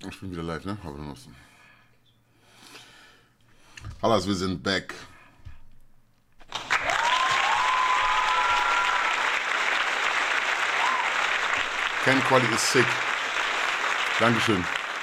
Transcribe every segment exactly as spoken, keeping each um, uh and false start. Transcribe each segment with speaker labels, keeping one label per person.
Speaker 1: Ich bin wieder live, ne? Aber noch. Hallo, wir sind back. Ken Quali ist sick. Dankeschön.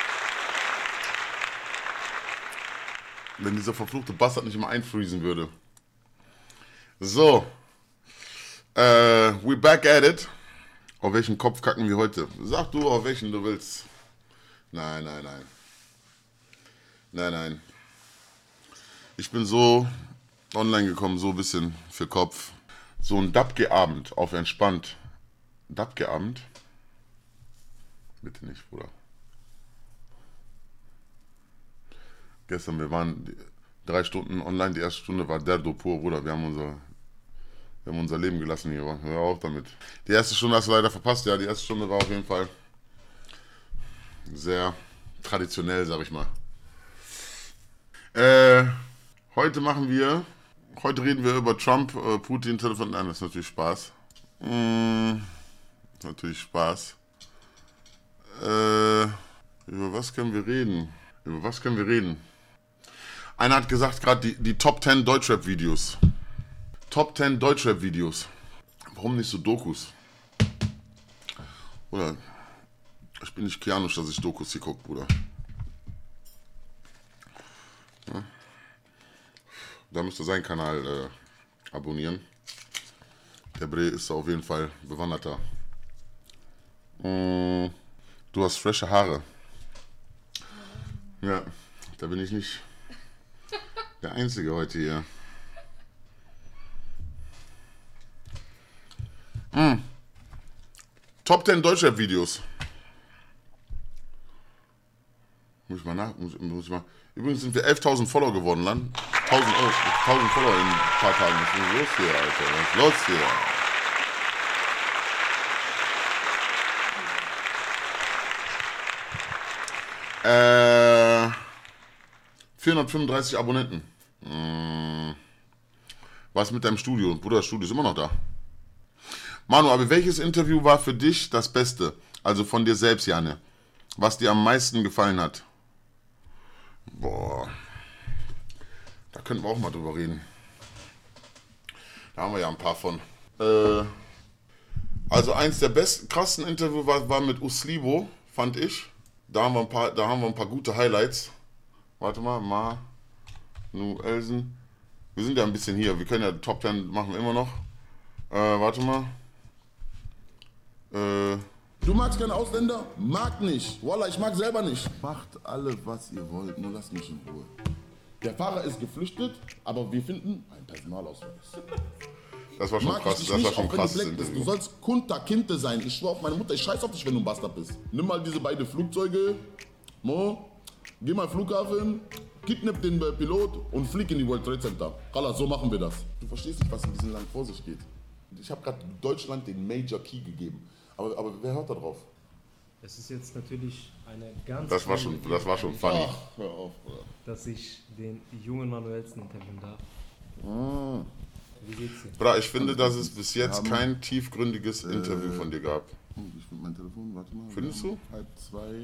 Speaker 1: Wenn dieser verfluchte Bastard nicht immer einfriesen würde. So. Äh, we back at it. Auf welchen Kopf kacken wir heute? Sag du, auf welchen du willst. Nein, nein, nein. Nein, nein. Ich bin so online gekommen, so ein bisschen für Kopf. So ein Dabke-Abend auf entspannt. Dabke-Abend? Bitte nicht, Bruder. Gestern, wir waren drei Stunden online, die erste Stunde war Derdo pur, Bruder. Wir haben unser, wir haben unser Leben gelassen hier, hör auf damit. Die erste Stunde hast du leider verpasst, ja, die erste Stunde war auf jeden Fall sehr traditionell, sag ich mal. Äh, heute machen wir, heute reden wir über Trump, äh, Putin, Telefon, nein, das ist natürlich Spaß. Mm, natürlich Spaß. Äh, über was können wir reden? Über was können wir reden? Einer hat gesagt gerade die, die Top zehn Deutschrap-Videos. Top zehn Deutschrap-Videos. Warum nicht so Dokus? Oder, ich bin nicht Kianusch, dass ich Dokus hier gucke, Bruder. Ja. Da müsst ihr seinen Kanal äh, abonnieren. Der Bre ist auf jeden Fall bewanderter. Mm, du hast frische Haare. Ja, da bin ich nicht der Einzige heute hier. Mm. Top zehn Deutschrap-Videos. Muss ich mal nach... Muss, muss ich mal, übrigens sind wir elftausend Follower geworden, Land. tausend, tausend Follower in ein paar Tagen. Was ist los hier, Alter? Was ist los hier? Äh, vierhundertfünfunddreißig Abonnenten. Hm. Was mit deinem Studio? Bruder, das Studio ist immer noch da. Manu, aber welches Interview war für dich das Beste? Also von dir selbst, Janne. Was dir am meisten gefallen hat? Boah. Da könnten wir auch mal drüber reden. Da haben wir ja ein paar von. Äh, also eins der besten, krassen Interviews war, war mit Uslibo, fand ich. Da haben wir ein paar, da haben wir ein paar gute Highlights. Warte mal, Ma, Nu, Elsen. Wir sind ja ein bisschen hier. Wir können ja Top zehn machen wir immer noch. Äh, warte mal. Äh.
Speaker 2: Du magst keinen Ausländer? Mag nicht. Wallah, ich mag selber nicht. Macht alle, was ihr wollt, nur lasst mich in Ruhe. Der Fahrer ist geflüchtet, aber wir finden einen Personalausweis.
Speaker 1: Das war schon
Speaker 2: Mag
Speaker 1: krass,
Speaker 2: ich
Speaker 1: das
Speaker 2: nicht,
Speaker 1: war schon
Speaker 2: auch wenn
Speaker 1: krass.
Speaker 2: du black bist. Du sollst Kunta Kinte sein. Ich schwör auf meine Mutter, ich scheiß auf dich, wenn du ein Bastard bist. Nimm mal diese beiden Flugzeuge, Mo, geh mal Flughafen, kidnapp den Pilot und flieg in die World Trade Center. Kala, so machen wir das. Du verstehst nicht, was in diesem Land vor sich geht. Ich habe gerade Deutschland den Major Key gegeben. Aber, aber wer hört da drauf?
Speaker 3: Es ist jetzt natürlich eine ganz...
Speaker 1: Das war schon, das war schon funny.
Speaker 2: Ach, hör auf, Bruder.
Speaker 3: Dass ich den jungen Manuelsen interviewen darf.
Speaker 2: Ah.
Speaker 3: Wie geht's dir?
Speaker 1: Bra, ich finde, dass es bis jetzt
Speaker 2: haben,
Speaker 1: kein tiefgründiges
Speaker 2: äh,
Speaker 1: Interview von dir gab.
Speaker 2: Oh, ich finde mein Telefon, warte mal.
Speaker 1: Findest du?
Speaker 2: Halb zwei.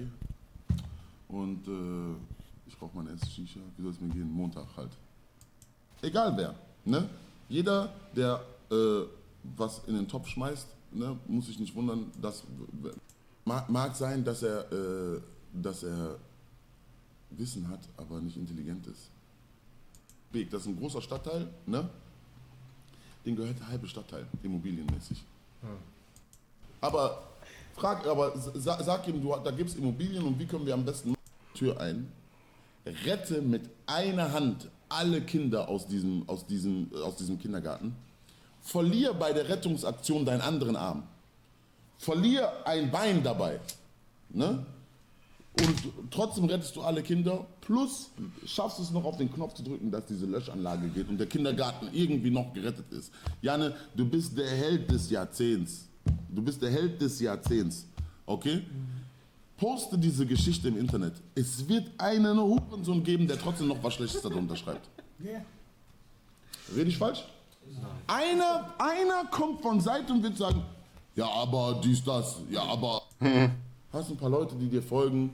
Speaker 2: Und äh, ich brauche meine erste Shisha. Wie soll es mir gehen? Montag halt. Egal wer. Ne? Jeder, der äh, was in den Topf schmeißt, ne, muss sich nicht wundern, dass... Mag, mag sein, dass er, äh, dass er Wissen hat, aber nicht intelligent ist. Beek, das ist ein großer Stadtteil, ne? Den gehört der halbe Stadtteil, immobilienmäßig. Hm. Aber frag, aber sag, sag ihm, du, da gibt es Immobilien und wie können wir am besten Tür ein? Rette mit einer Hand alle Kinder aus diesem, aus diesem, aus diesem Kindergarten. Verlier bei der Rettungsaktion deinen anderen Arm. Verlier ein Bein dabei, ne? Und trotzdem rettest du alle Kinder, plus schaffst es noch auf den Knopf zu drücken, dass diese Löschanlage geht und der Kindergarten irgendwie noch gerettet ist. Janne, du bist der Held des Jahrzehnts. Du bist der Held des Jahrzehnts, okay? Poste diese Geschichte im Internet. Es wird einen Hurensohn geben, der trotzdem noch was Schlechtes darunter schreibt.
Speaker 3: Yeah.
Speaker 2: Rede ich falsch? Einer, einer kommt von Seite und wird sagen, ja, aber dies, das, ja, aber... Hast ein paar Leute, die dir folgen,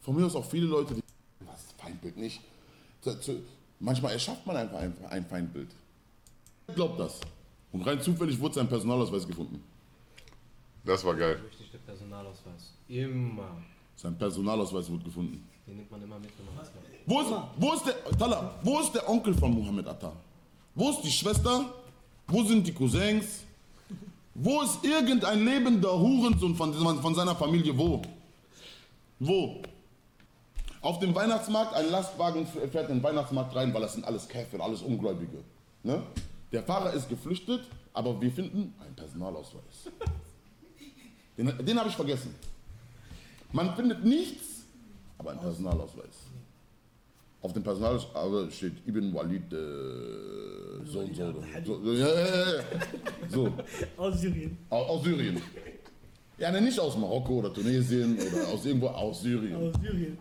Speaker 2: Von mir aus auch viele Leute, die, was, Feindbild nicht. Zu, zu, manchmal erschafft man einfach ein, ein Feindbild. Glaubt das. Und rein zufällig wurde sein Personalausweis gefunden.
Speaker 1: Das war geil.
Speaker 3: Richtig, der Personalausweis. Immer.
Speaker 2: Sein Personalausweis wurde gefunden.
Speaker 3: Den nimmt man immer mit, wenn man was macht.
Speaker 2: Wo ist, wo ist der, Tala, wo ist der Onkel von Mohammed Atta? Wo ist die Schwester? Wo sind die Cousins? Wo ist irgendein lebender Hurensohn von, von seiner Familie? Wo? Wo? Auf dem Weihnachtsmarkt, ein Lastwagen fährt in den Weihnachtsmarkt rein, weil das sind alles Käfer, alles Ungläubige. Ne? Der Fahrer ist geflüchtet, aber wir finden einen Personalausweis. Den, den habe ich vergessen. Man findet nichts, aber einen Personalausweis. Auf dem Personalausweis steht Ibn Walid, äh, so und so. So, so, ja, ja, ja. So.
Speaker 4: Aus Syrien.
Speaker 2: Aus, aus Syrien. Ja, ne, nicht aus Marokko oder Tunesien oder aus irgendwo, aus Syrien.
Speaker 4: Aus Syrien.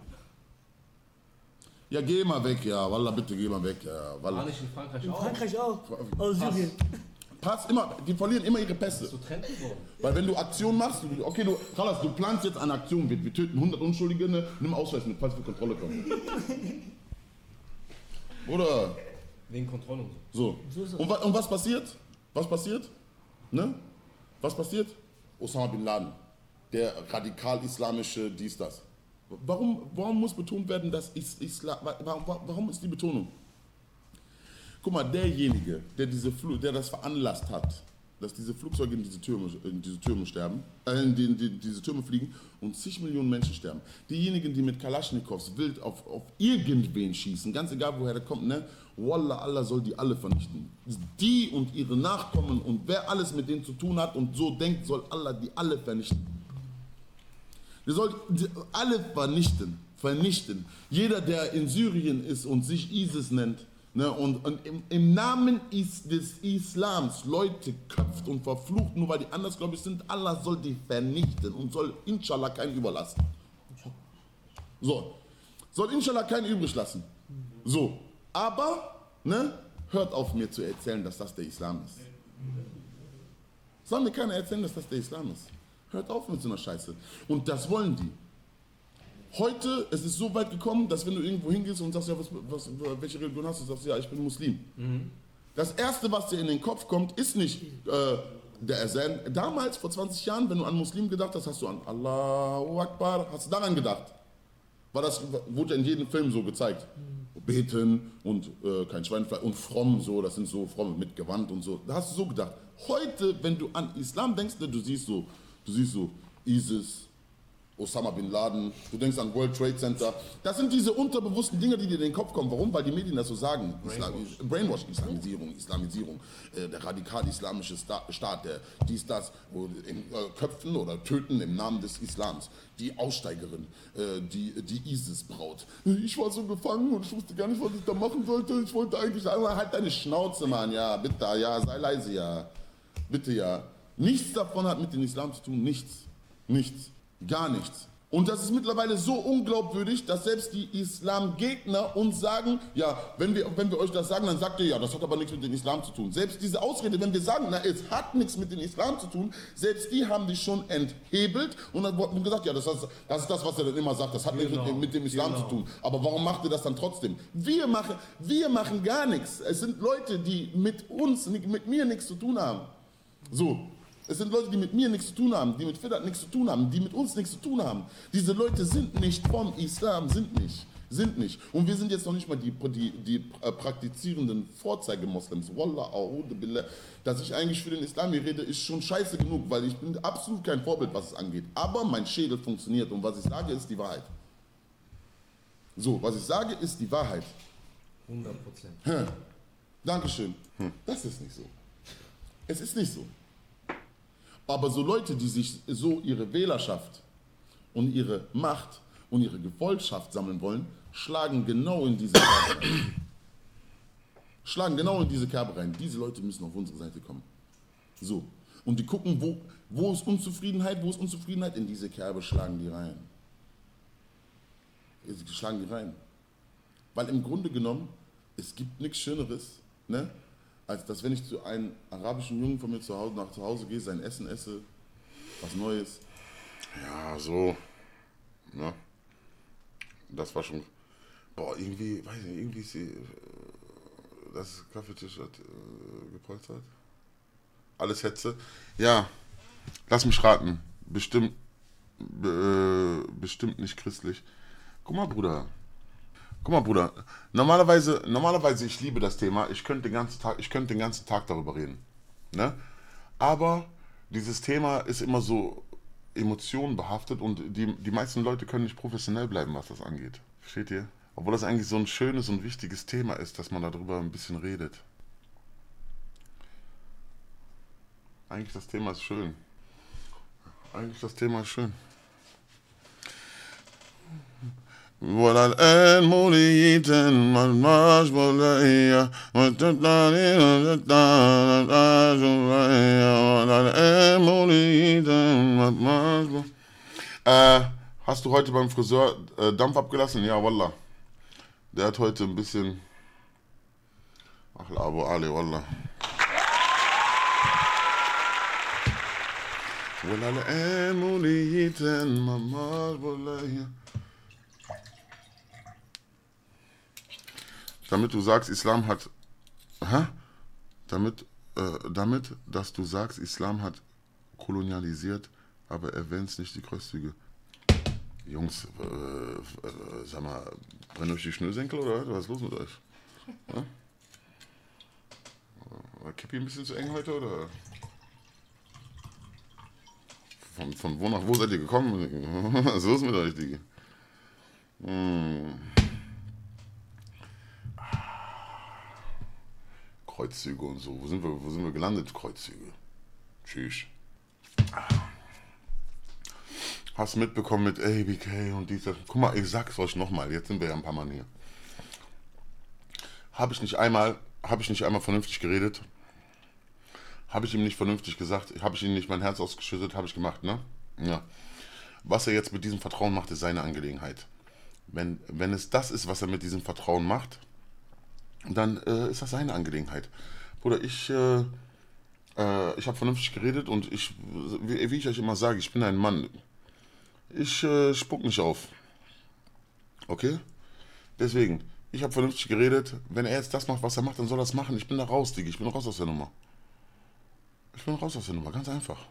Speaker 2: Ja, geh mal weg, ja, Wallah, bitte geh mal weg, ja,
Speaker 3: War
Speaker 2: Wallah.
Speaker 3: nicht in Frankreich
Speaker 4: In
Speaker 3: auch?
Speaker 4: Frankreich auch. Aus Syrien.
Speaker 2: Pass immer, die verlieren immer ihre Pässe.
Speaker 3: So Trend geworden.
Speaker 2: Weil wenn du Aktion machst, du, okay, du, Khalas, du planst jetzt eine Aktion, wir, wir töten hundert Unschuldige, ne, nimm Ausweis mit, falls wir Kontrolle kommen. Oder?
Speaker 3: Wegen Kontrolle und so.
Speaker 2: So.
Speaker 4: So ist es.
Speaker 2: Und, wa und was passiert? Was passiert? Ne? Was passiert? Osama Bin Laden, der radikal-islamische dies, das. Warum, warum muss betont werden, dass Is Islam, warum, warum ist die Betonung? Guck mal, derjenige, der, diese Fl der das veranlasst hat, dass diese Flugzeuge in diese Türme, in diese Türme sterben, äh, in, die, in die, diese Türme fliegen und zig Millionen Menschen sterben. Diejenigen, die mit Kalaschnikows wild auf, auf irgendwen schießen, ganz egal woher der kommt, ne? Wallah, Allah soll die alle vernichten. Die und ihre Nachkommen und wer alles mit denen zu tun hat und so denkt, soll Allah die alle vernichten. Der soll die alle vernichten, vernichten. Jeder, der in Syrien ist und sich ISIS nennt, ne, und, und im, im Namen is, des Islams Leute köpft und verflucht, nur weil die andersgläubig sind, Allah soll die vernichten und soll inshallah keinen überlassen. So, soll inshallah keinen übrig lassen. So, aber, ne, hört auf mir zu erzählen, dass das der Islam ist. Soll mir keiner erzählen, dass das der Islam ist. Hört auf mit so einer Scheiße. Und das wollen die. Heute, es ist so weit gekommen, dass wenn du irgendwo hingehst und sagst, ja, was, was, welche Religion hast du, sagst ja, ich bin Muslim. Mhm. Das Erste, was dir in den Kopf kommt, ist nicht äh, der Erzählen. Damals, vor zwanzig Jahren, wenn du an Muslim gedacht hast, hast du an Allahu Akbar, hast du daran gedacht. War das, wurde in jedem Film so gezeigt. Mhm. Beten und äh, kein Schweinefleisch und fromm, so, das sind so fromm mit Gewand und so. Da hast du so gedacht. Heute, wenn du an Islam denkst, du siehst so, du siehst so ISIS, Osama Bin Laden, du denkst an World Trade Center. Das sind diese unterbewussten Dinge, die dir in den Kopf kommen. Warum? Weil die Medien das so sagen. Brainwash, Brainwash Islamisierung, Islamisierung, äh, der radikal-islamische Sta Staat, der dies, das, wo in äh, Köpfen oder Töten im Namen des Islams. Die Aussteigerin, äh, die, die ISIS-Braut. Ich war so gefangen und ich wusste gar nicht, was ich da machen sollte. Ich wollte eigentlich einmal halt deine Schnauze, Mann. Ja, bitte, ja, sei leise, ja. Bitte, ja. Nichts davon hat mit dem Islam zu tun. Nichts. Nichts. Gar nichts. Und das ist mittlerweile so unglaubwürdig, dass selbst die Islamgegner uns sagen, ja, wenn wir, wenn wir euch das sagen, dann sagt ihr, ja, das hat aber nichts mit dem Islam zu tun. Selbst diese Ausrede, wenn wir sagen, na, es hat nichts mit dem Islam zu tun, selbst die haben die schon enthebelt und dann wurden gesagt, ja, das, das, das ist das, was er dann immer sagt, das hat nichts
Speaker 3: Genau.
Speaker 2: mit, dem- mit dem Islam
Speaker 3: Genau.
Speaker 2: zu tun. Aber warum macht ihr das dann trotzdem? Wir machen, wir machen gar nichts. Es sind Leute, die mit uns, mit mir nichts zu tun haben. So. Es sind Leute, die mit mir nichts zu tun haben, die mit Fidat nichts zu tun haben, die mit uns nichts zu tun haben. Diese Leute sind nicht vom Islam, sind nicht, sind nicht. Und wir sind jetzt noch nicht mal die, die, die äh, praktizierenden Vorzeigemoslems. Wallah, a'udhu billah. Dass ich eigentlich für den Islam hier rede, ist schon scheiße genug, weil ich bin absolut kein Vorbild, was es angeht. Aber mein Schädel funktioniert und was ich sage, ist die Wahrheit. So, was ich sage, ist die Wahrheit.
Speaker 3: hundert Prozent.
Speaker 2: Hm. Dankeschön. Hm. Das ist nicht so. Es ist nicht so. Aber so Leute, die sich so ihre Wählerschaft und ihre Macht und ihre Gefolgschaft sammeln wollen, schlagen genau in diese Kerbe rein. Schlagen genau in diese Kerbe rein. Diese Leute müssen auf unsere Seite kommen. So. Und die gucken, wo, wo ist Unzufriedenheit, wo ist Unzufriedenheit? In diese Kerbe schlagen die rein. Sie schlagen die rein. Weil im Grunde genommen, es gibt nichts Schöneres, ne? Als dass, wenn ich zu einem arabischen Jungen von mir zu Hause, nach zu Hause gehe, sein Essen esse, was Neues.
Speaker 1: Ja, so. Ja. Das war schon, boah, irgendwie, weiß nicht, irgendwie ist sie, das Kaffeetisch hat äh, gepolstert. Alles Hetze. Ja, lass mich raten. Bestimmt, äh, bestimmt nicht christlich. Guck mal, Bruder. Guck mal, Bruder. Normalerweise, normalerweise, ich liebe das Thema. Ich könnte den ganzen Tag, ich könnte den ganzen Tag darüber reden. Ne? Aber dieses Thema ist immer so emotionenbehaftet und die, die meisten Leute können nicht professionell bleiben, was das angeht. Versteht ihr? Obwohl das eigentlich so ein schönes und wichtiges Thema ist, dass man darüber ein bisschen redet. Eigentlich das Thema ist schön. Eigentlich das Thema ist schön. ولا الآن موليتا مالماش بوليا وتبتاني وتبتاني ولا الآن موليتا مالماش بوليا. Hast du heute beim Friseur äh, Dampf abgelassen? Ja, wallah. Der hat heute ein bisschen... Ach, Abu Ali, wallah. ولا الآن موليتا مالماش بوليا. Damit du sagst, Islam hat, hä? Damit, äh, damit, dass du sagst, Islam hat kolonialisiert, aber erwähnst nicht die Kreuzzüge. Jungs, äh, äh, sag mal, brennt euch die Schnürsenkel oder was ist los mit euch? Ja? War Käppi ein bisschen zu eng heute oder? Von, von wo nach wo seid ihr gekommen? Was ist los mit euch, Digi? Hm. Kreuzzüge und so. Wo sind wir, wo sind wir gelandet? Kreuzzüge. Tschüss. Hast mitbekommen mit A B K und dieser. Guck mal, ich sag's euch nochmal. Jetzt sind wir ja ein paar Mal hier. Habe ich nicht einmal, habe ich nicht einmal vernünftig geredet? Habe ich ihm nicht vernünftig gesagt? Habe ich ihm nicht mein Herz ausgeschüttet? Habe ich gemacht, ne? Ja. Was er jetzt mit diesem Vertrauen macht, ist seine Angelegenheit. Wenn, wenn es das ist, was er mit diesem Vertrauen macht, dann äh, ist das seine Angelegenheit. Bruder, ich, äh, äh, ich habe vernünftig geredet und ich, wie, wie ich euch immer sage, ich bin ein Mann. Ich äh, spuck nicht auf. Okay? Deswegen, ich habe vernünftig geredet. Wenn er jetzt das macht, was er macht, dann soll er das machen. Ich bin da raus, Digi. Ich bin raus aus der Nummer. Ich bin raus aus der Nummer, ganz einfach.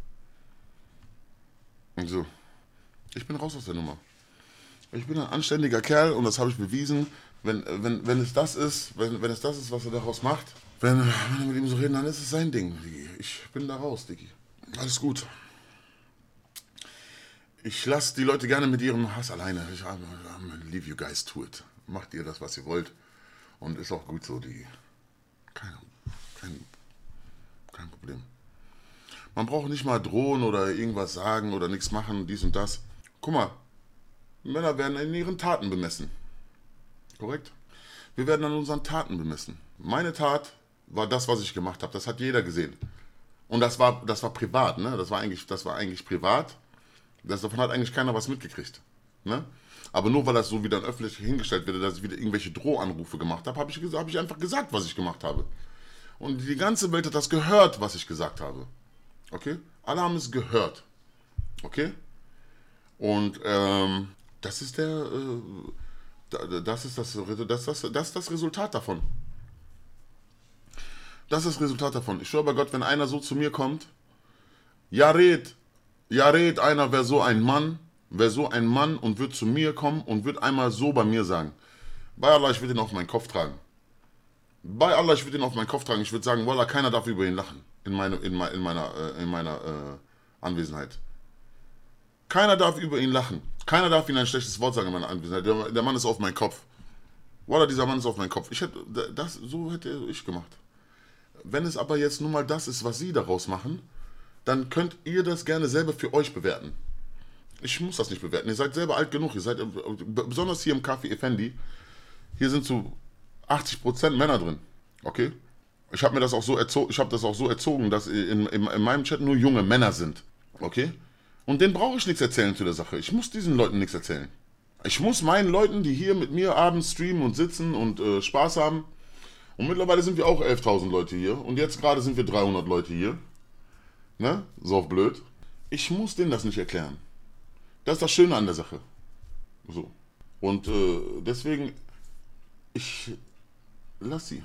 Speaker 1: Und so. Ich bin raus aus der Nummer. Ich bin ein anständiger Kerl und das habe ich bewiesen. Wenn, wenn, wenn es das ist, wenn, wenn es das ist, was er daraus macht, wenn, wenn wir mit ihm so reden, dann ist es sein Ding, Digi. Ich bin da raus, Digi. Alles gut. Ich lasse die Leute gerne mit ihrem Hass alleine. Ich leave you guys to it. Macht ihr das, was ihr wollt. Und ist auch gut so, Digi. Kein, kein, kein Problem. Man braucht nicht mal drohen oder irgendwas sagen oder nichts machen, dies und das. Guck mal, Männer werden in ihren Taten bemessen. Korrekt? Wir werden an unseren Taten bemessen. Meine Tat war das, was ich gemacht habe. Das hat jeder gesehen. Und das war, das war privat, ne? Das war eigentlich, das war eigentlich privat. Das, davon hat eigentlich keiner was mitgekriegt. Ne? Aber nur weil das so wieder öffentlich hingestellt wird, dass ich wieder irgendwelche Drohanrufe gemacht habe, habe ich, hab ich einfach gesagt, was ich gemacht habe. Und die ganze Welt hat das gehört, was ich gesagt habe. Okay? Alle haben es gehört. Okay? Und ähm, das ist der... Äh, Das ist das, das, das, das ist das Resultat davon. Das ist das Resultat davon. Ich schwöre bei Gott, wenn einer so zu mir kommt, ja red, ja red einer, wäre so ein Mann, wäre so ein Mann und wird zu mir kommen und wird einmal so bei mir sagen, bei Allah, ich würde ihn auf meinen Kopf tragen. Bei Allah, ich würde ihn auf meinen Kopf tragen. Ich würde sagen, Wallah, keiner darf über ihn lachen in, meine, in, meine, in meiner, in meiner äh, Anwesenheit. Keiner darf über ihn lachen. Keiner darf ihm ein schlechtes Wort sagen in meiner Anwesenheit. Der, der Mann ist auf meinen Kopf. Wallah, dieser Mann ist auf meinen Kopf. Ich hätte, das, so hätte ich gemacht. Wenn es aber jetzt nun mal das ist, was Sie daraus machen, dann könnt ihr das gerne selber für euch bewerten. Ich muss das nicht bewerten. Ihr seid selber alt genug. Ihr seid, besonders hier im Café Effendi, hier sind zu achtzig Prozent Männer drin. Okay? Ich habe mir das auch so erzogen, ich habe das auch so erzogen, dass in, in, in meinem Chat nur junge Männer sind. Okay? Und denen brauche ich nichts erzählen zu der Sache. Ich muss diesen Leuten nichts erzählen. Ich muss meinen Leuten, die hier mit mir abends streamen und sitzen und äh, Spaß haben, und mittlerweile sind wir auch elftausend Leute hier, und jetzt gerade sind wir dreihundert Leute hier, ne, so auf blöd, ich muss denen das nicht erklären. Das ist das Schöne an der Sache. So. Und äh, deswegen, ich lass sie.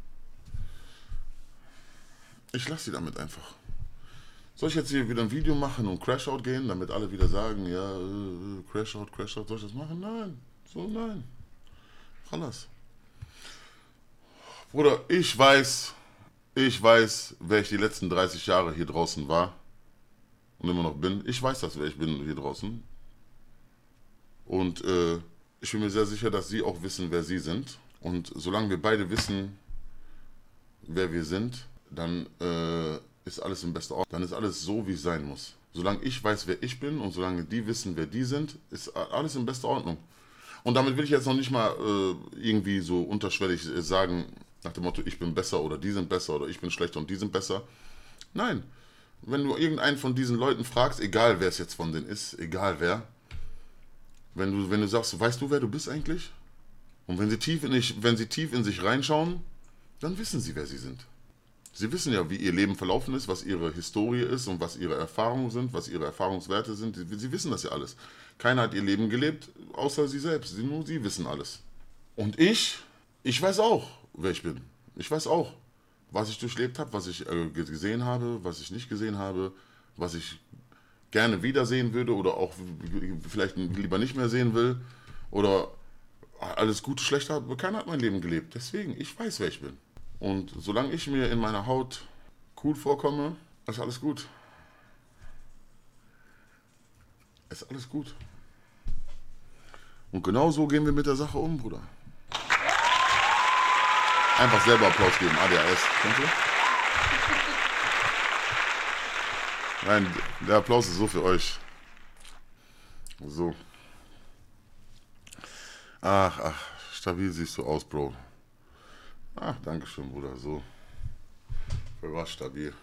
Speaker 1: Ich lass sie damit einfach. Soll ich jetzt hier wieder ein Video machen und Crashout gehen, damit alle wieder sagen, ja, äh, Crashout, Crashout, soll ich das machen? Nein, so nein. Alles. Bruder, ich weiß, ich weiß, wer ich die letzten dreißig Jahre hier draußen war und immer noch bin. Ich weiß das, wer ich bin hier draußen. Und äh, ich bin mir sehr sicher, dass Sie auch wissen, wer Sie sind. Und solange wir beide wissen, wer wir sind, dann äh, ist alles in bester Ordnung. Dann ist alles so, wie es sein muss. Solange ich weiß, wer ich bin und solange die wissen, wer die sind, ist alles in bester Ordnung. Und damit will ich jetzt noch nicht mal äh, irgendwie so unterschwellig äh, sagen, nach dem Motto, ich bin besser oder die sind besser oder ich bin schlechter und die sind besser. Nein, wenn du irgendeinen von diesen Leuten fragst, egal wer es jetzt von denen ist, egal wer, wenn du, wenn du sagst, weißt du, wer du bist eigentlich? Und wenn sie tief in, ich, wenn sie tief in sich reinschauen, dann wissen sie, wer sie sind. Sie wissen ja, wie ihr Leben verlaufen ist, was ihre Historie ist und was ihre Erfahrungen sind, was ihre Erfahrungswerte sind. Sie, sie wissen das ja alles. Keiner hat ihr Leben gelebt, außer sie selbst. Sie, nur sie wissen alles. Und ich, ich weiß auch, wer ich bin. Ich weiß auch, was ich durchlebt habe, was ich äh, gesehen habe, was ich nicht gesehen habe, was ich gerne wiedersehen würde oder auch vielleicht lieber nicht mehr sehen will. Oder alles Gute, Schlechte, keiner hat mein Leben gelebt. Deswegen, ich weiß, wer ich bin. Und solange ich mir in meiner Haut cool vorkomme, ist alles gut. Ist alles gut. Und genau so gehen wir mit der Sache um, Bruder. Einfach selber Applaus geben, A D H S. Kennst du? Nein, der Applaus ist so für euch. So. Ach, ach, stabil siehst du aus, Bro. Ach, danke schön, Bruder. So. Für was stabil.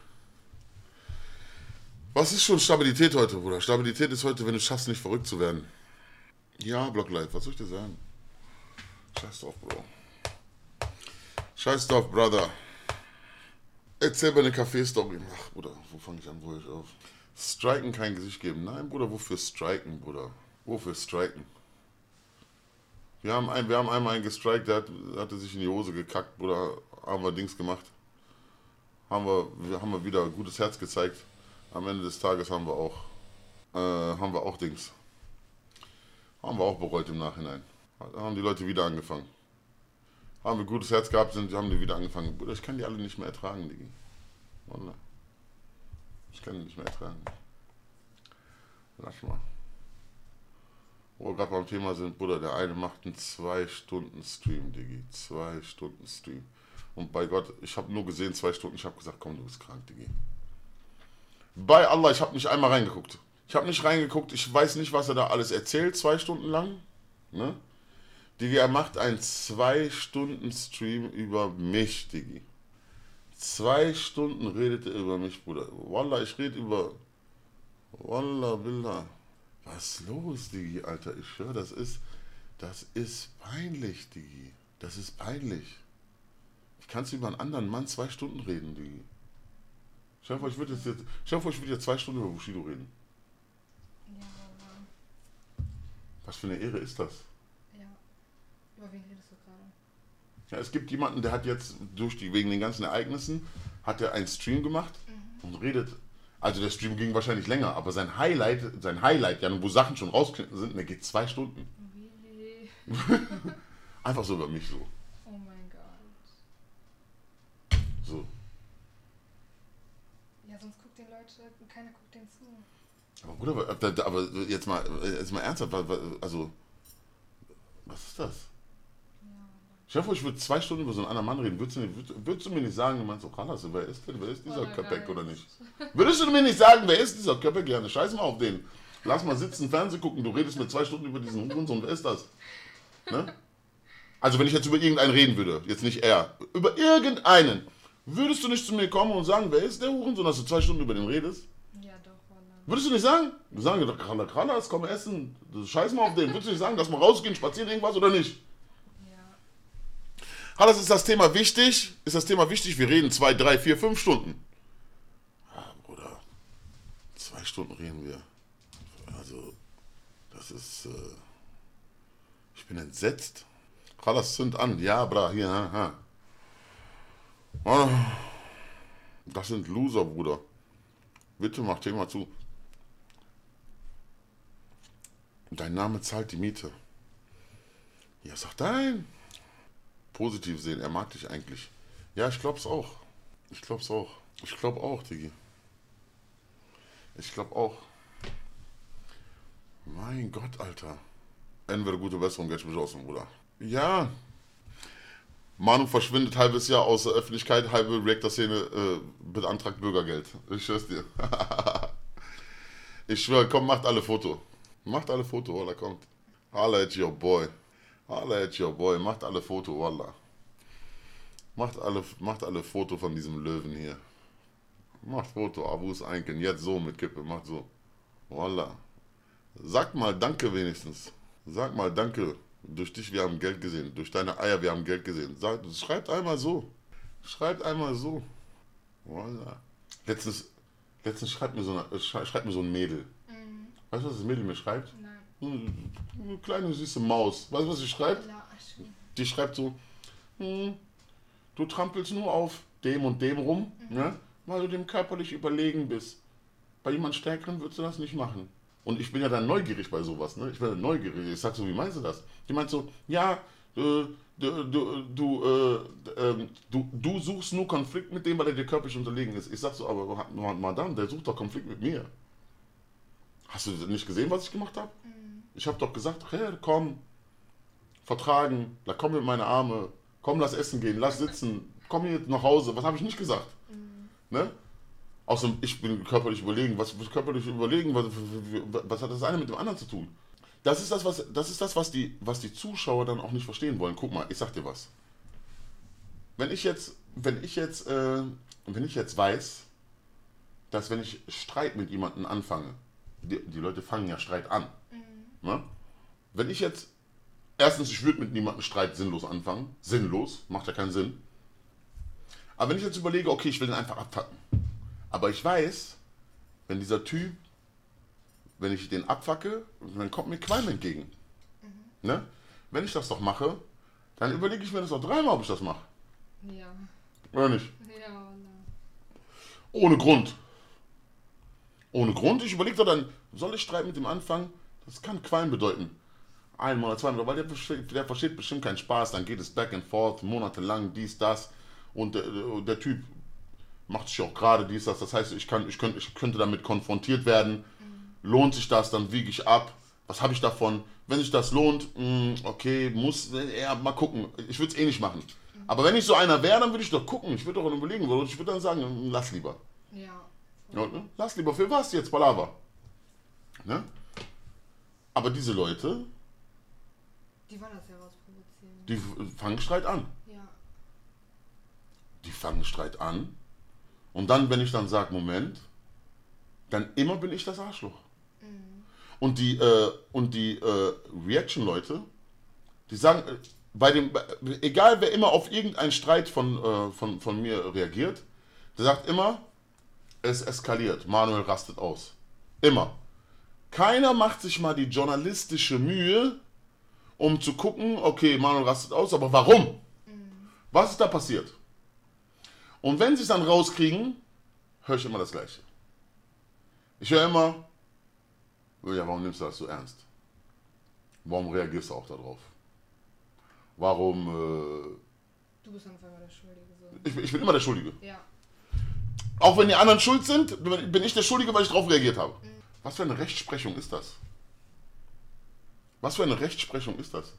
Speaker 1: Was ist schon Stabilität heute, Bruder? Stabilität ist heute, wenn du schaffst, nicht verrückt zu werden. Ja, Blocklife, was soll ich dir sagen? Scheiß drauf, Bro. Scheiß drauf, Brother. Erzähl mir eine Kaffee-Story. Ach, Bruder, wo fange ich an, wo höre ich auf? Striken, kein Gesicht geben. Nein, Bruder, wofür striken, Bruder? Wofür striken? Wir haben, ein, wir haben einmal einen gestrikt, der, hat, der hatte sich in die Hose gekackt, Bruder, haben wir Dings gemacht. Haben wir, wir haben wir wieder ein gutes Herz gezeigt. Am Ende des Tages haben wir auch, äh, haben wir auch Dings. Haben wir auch bereut im Nachhinein. Da haben die Leute wieder angefangen. Haben wir gutes Herz gehabt, sind, haben die wieder angefangen. Bruder, ich kann die alle nicht mehr ertragen, Digi. Wallah. Ich kann die nicht mehr ertragen. Lass mal. Wo wir gerade beim Thema sind, Bruder, der eine macht einen zwei Stunden Stream, Digi. Zwei Stunden Stream. Und bei Gott, ich habe nur gesehen, zwei Stunden, ich habe gesagt, komm, du bist krank, Digi. Bei Allah, ich habe nicht einmal reingeguckt. Ich habe nicht reingeguckt, ich weiß nicht, was er da alles erzählt, zwei Stunden lang. Ne? Digi, er macht einen zwei Stunden Stream über mich, Digi. Zwei Stunden redet er über mich, Bruder. Wallah, ich rede über... Wallah, Billah. Was ist los, Digi, Alter? Ich schwöre, das ist... Das ist peinlich, Digi. Das ist peinlich. Ich kann über einen anderen Mann zwei Stunden reden, Digi. Stell dir vor, ich würde jetzt, jetzt, stell dir vor, ich würde jetzt zwei Stunden über Bushido reden.
Speaker 5: Ja, aber...
Speaker 1: Was für eine Ehre ist das?
Speaker 5: Ja. Über wen redest du gerade?
Speaker 1: Ja, es gibt jemanden, der hat jetzt durch die, wegen den ganzen Ereignissen, hat er einen Stream gemacht
Speaker 5: Mhm.
Speaker 1: und redet. Also der Stream ging wahrscheinlich länger, aber sein Highlight, sein Highlight, ja, wo Sachen schon rausgeschnitten sind, der geht zwei Stunden.
Speaker 5: Wie?
Speaker 1: Einfach so über mich so.
Speaker 5: Oh mein Gott.
Speaker 1: So.
Speaker 5: Ja, sonst guckt den Leute, keiner guckt den zu.
Speaker 1: Aber Bruder, aber, aber jetzt mal, jetzt mal ernsthaft, also, was ist das? Stell dir vor, ich würde zwei Stunden über so einen anderen Mann reden. Würdest du, würdest, würdest du mir nicht sagen, du meinst so, Khalas, wer ist denn, wer ist dieser
Speaker 5: Oder
Speaker 1: Köpek
Speaker 5: gar
Speaker 1: oder
Speaker 5: nicht.
Speaker 1: nicht? Würdest du mir nicht sagen, wer ist dieser Köpek? Gerne, scheiß mal auf den. Lass mal sitzen, Fernsehen gucken, du redest mir zwei Stunden über diesen Hurensohn, wer ist das? Ne? Also wenn ich jetzt über irgendeinen reden würde, jetzt nicht er, über irgendeinen, würdest du nicht zu mir kommen und sagen, wer ist der Hurensohn, dass du zwei Stunden über den redest?
Speaker 5: Ja, doch, Wallah.
Speaker 1: Würdest du nicht sagen? Du sagen, Khalas, komm essen, scheiß mal auf den. Würdest du nicht sagen, dass wir rausgehen, spazieren, irgendwas oder nicht? Hallas, ist das Thema wichtig? Ist das Thema wichtig? Wir reden zwei, drei, vier, fünf Stunden. Ja, Bruder, zwei Stunden reden wir. Also, das ist, äh, ich bin entsetzt. Khalas, zünd an. Ja, bra, hier, ha, ha. Oh, das sind Loser, Bruder. Bitte mach Thema zu. Dein Name zahlt die Miete. Ja, sag dein. Positiv sehen, er mag dich eigentlich. Ja, ich glaub's auch. Ich glaub's auch. Ich glaub auch, Digi. Ich glaub auch. Mein Gott, Alter. Entweder gute Besserung, jetzt mich aus dem Bruder. Ja. Manu verschwindet halbes Jahr aus der Öffentlichkeit, halbe Reactor-Szene äh, beantragt Bürgergeld. Ich schwör's dir. Ich schwör, komm, macht alle Foto. Macht alle Foto, Wallah, kommt. Holla at your boy. Holla at your boy. Macht alle Foto, Wallah. Macht alle, macht alle Foto von diesem Löwen hier. Macht Foto, Abus Einken. Jetzt so mit Kippe, macht so. Wallah. Sag mal Danke wenigstens. Sag mal Danke. Durch dich, wir haben Geld gesehen. Durch deine Eier, wir haben Geld gesehen. Sag, schreibt einmal so. Schreibt einmal so. Wallah. Letztens, letztens schreibt mir so, eine, schreibt mir so ein Mädel. Mhm. Weißt du, was das Mädel mir schreibt? Nein. Eine kleine süße Maus. Weißt du, was sie schreibt? Ja, die schreibt so, hm, du trampelst nur auf dem und dem rum, mhm. ne, weil du dem körperlich überlegen bist. Bei jemand Stärkeren würdest du das nicht machen. Und ich bin ja dann neugierig bei sowas, ne? Ich bin dann neugierig. Ich sag so, wie meinst du das? Die meint so, ja, äh, du, du, du, äh, äh, du, du suchst nur Konflikt mit dem, weil er dir körperlich unterlegen ist. Ich sag so, aber Madame, der sucht doch Konflikt mit mir. Hast du nicht gesehen, was ich gemacht habe? Mhm. Ich habe doch gesagt, hey, komm, vertragen, da komm mit meine Arme, komm, lass essen gehen, lass sitzen, komm hier nach Hause. Was habe ich nicht gesagt? Mhm. Ne? Außerdem, ich bin körperlich überlegen. Was körperlich überlegen? Was, was hat das eine mit dem anderen zu tun? Das ist das, was, das ist das, was die, was die Zuschauer dann auch nicht verstehen wollen. Guck mal, ich sag dir was. Wenn ich jetzt, wenn ich jetzt, äh, wenn ich jetzt weiß, dass wenn ich Streit mit jemandem anfange, die, die Leute fangen ja Streit an. Mhm. Ne? Wenn ich jetzt, erstens, ich würde mit niemandem Streit sinnlos anfangen. Sinnlos, macht ja keinen Sinn. Aber wenn ich jetzt überlege, okay, ich will den einfach abfacken. Aber ich weiß, wenn dieser Typ, wenn ich den abfacke, dann kommt mir Qualm entgegen. Mhm. Ne? Wenn ich das doch mache, dann überlege ich mir das auch dreimal, ob ich das mache.
Speaker 5: Ja.
Speaker 1: Oder nicht?
Speaker 5: Ja, nein.
Speaker 1: Ohne Grund. Ohne Grund. Ich überlege doch dann, soll ich Streit mit dem anfangen? Das kann Qualm bedeuten. Einmal oder zweimal, weil der versteht, der versteht bestimmt keinen Spaß. Dann geht es back and forth, monatelang, dies, das. Und der, der Typ macht sich auch gerade dies, das. Das heißt, ich, kann, ich, könnte, ich könnte damit konfrontiert werden. Mhm. Lohnt sich das, dann wiege ich ab. Was habe ich davon? Wenn sich das lohnt, mh, okay, muss, ja, mal gucken. Ich würde es eh nicht machen. Mhm. Aber wenn ich so einer wäre, dann würde ich doch gucken. Ich würde doch überlegen, ich würde dann sagen, lass lieber.
Speaker 5: Ja.
Speaker 1: Ja, ne? Lass lieber, für was jetzt, Palaver? Ne? Aber diese Leute,
Speaker 5: die wollen das ja rausprovozieren.
Speaker 1: Die fangen Streit an.
Speaker 5: Ja.
Speaker 1: Die fangen Streit an. Und dann, wenn ich dann sage, Moment, dann immer bin ich das Arschloch. Mhm. Und die, äh, und die äh, Reaction-Leute, die sagen, äh, bei dem, egal wer immer auf irgendeinen Streit von, äh, von, von mir reagiert, der sagt immer, es eskaliert, Manuel rastet aus. Immer. Keiner macht sich mal die journalistische Mühe, um zu gucken, okay, Manuel rastet aus, aber warum? Mhm. Was ist da passiert? Und wenn sie es dann rauskriegen, höre ich immer das Gleiche. Ich höre immer, ja, warum nimmst du das so ernst? Warum reagierst du auch darauf? Warum, äh,
Speaker 5: Du bist einfach immer der Schuldige. So.
Speaker 1: Ich, ich bin immer der Schuldige.
Speaker 5: Ja.
Speaker 1: Auch wenn die anderen schuld sind, bin ich der Schuldige, weil ich darauf reagiert habe. Mhm. Was für eine Rechtsprechung ist das? Was für eine Rechtsprechung ist das?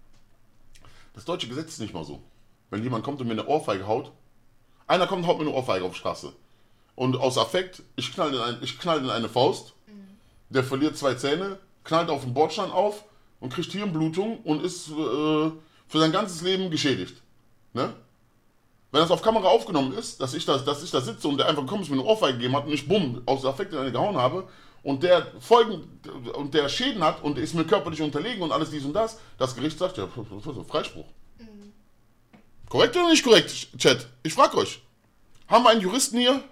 Speaker 1: Das deutsche Gesetz ist nicht mal so. Wenn jemand kommt und mir eine Ohrfeige haut, einer kommt und haut mir eine Ohrfeige auf die Straße. Und aus Affekt, ich knall in, ein, ich knall in eine Faust, mhm. der verliert zwei Zähne, knallt auf den Bordstein auf und kriegt Hirnblutung und ist äh, für sein ganzes Leben geschädigt. Ne? Wenn das auf Kamera aufgenommen ist, dass ich, das, dass ich da sitze und der einfach kommt, mir eine Ohrfeige gegeben hat und ich bumm, aus Affekt in eine gehauen habe und der Folgen und der Schäden hat und ist mir körperlich unterlegen und alles dies und das, das Gericht sagt ja, Freispruch. Mhm. Korrekt oder nicht korrekt, Chat? Ich frage euch. Haben wir einen Juristen hier?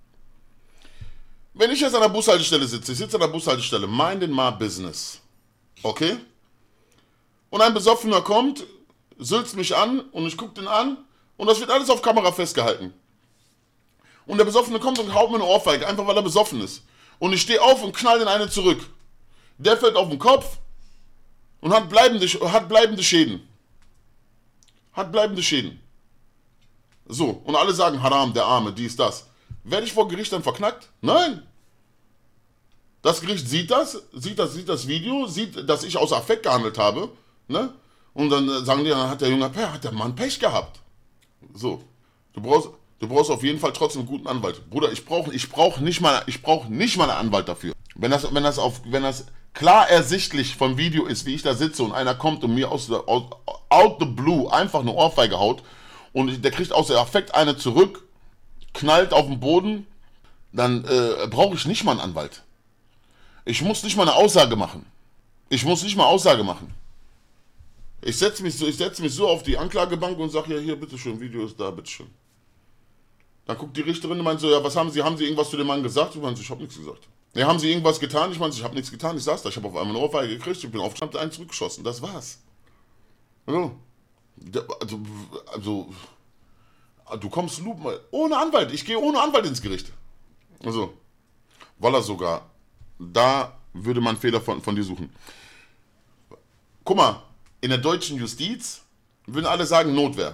Speaker 1: Wenn ich jetzt an der Bushaltestelle sitze, ich sitze an der Bushaltestelle, minding my business, okay? Und ein Besoffener kommt, sülzt mich an und ich gucke den an und das wird alles auf Kamera festgehalten. Und der Besoffene kommt und haut mir eine Ohrfeige, einfach weil er besoffen ist. Und ich stehe auf und knall den einen zurück. Der fällt auf den Kopf und hat bleibende, hat bleibende Schäden. Hat bleibende Schäden. So, und alle sagen, Haram, der Arme, dies, das. Werde ich vor Gericht dann verknackt? Nein. Das Gericht sieht das, sieht das, sieht das Video, sieht, dass ich aus Affekt gehandelt habe. Ne? Und dann sagen die, dann hat der Junge, hat der Mann Pech gehabt. So, du brauchst, du brauchst auf jeden Fall trotzdem einen guten Anwalt. Bruder, ich brauche ich brauch nicht, mal, ich brauch nicht mal einen Anwalt dafür. Wenn das, wenn das, auf, wenn das klar ersichtlich vom Video ist, wie ich da sitze und einer kommt und mir aus, aus out the blue einfach eine Ohrfeige haut und der kriegt aus der Affekt eine zurück, knallt auf den Boden, dann äh, brauche ich nicht mal einen Anwalt. Ich muss nicht mal eine Aussage machen. Ich muss nicht mal Aussage machen. Ich setze mich, so, ich setz mich so auf die Anklagebank und sage, ja, hier, bitteschön, Video ist da, bitteschön. Dann guckt die Richterin und meint so, ja, was haben Sie, haben Sie irgendwas zu dem Mann gesagt? Ich meine, ich habe nichts gesagt. Ja, haben Sie irgendwas getan? Ich meine, ich habe nichts getan, ich saß da, ich habe auf einmal eine Ohrfeige gekriegt, ich bin aufgestanden, einen zurückgeschossen, das war's. Also, also, also du kommst ohne Anwalt, ich gehe ohne Anwalt ins Gericht. Also, Wallah sogar, da würde man Fehler von, von dir suchen. Guck mal, in der deutschen Justiz würden alle sagen Notwehr.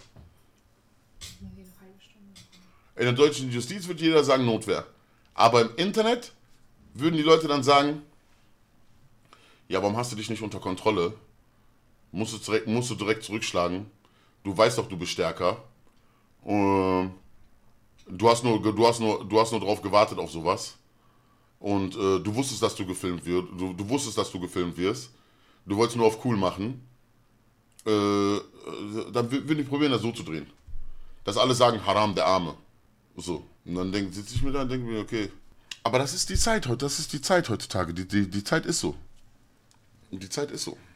Speaker 1: In der deutschen Justiz würde jeder sagen Notwehr. Aber im Internet würden die Leute dann sagen, ja, warum hast du dich nicht unter Kontrolle? Musst du direkt, musst du direkt zurückschlagen. Du weißt doch, du bist stärker. Ähm, du hast nur, du hast nur, du hast nur drauf gewartet auf sowas. Und äh, du wusstest, dass du gefilmt wirst. Du, du wusstest, dass du gefilmt wirst. Du wolltest nur auf cool machen. Äh, dann würde ich probieren, das so zu drehen. Dass alle sagen, Haram, der Arme. So. Und dann sitze ich mir da und denke mir, okay. Aber das ist die Zeit heute, das ist die Zeit heutzutage. Die, die, die Zeit ist so. Die Zeit ist so.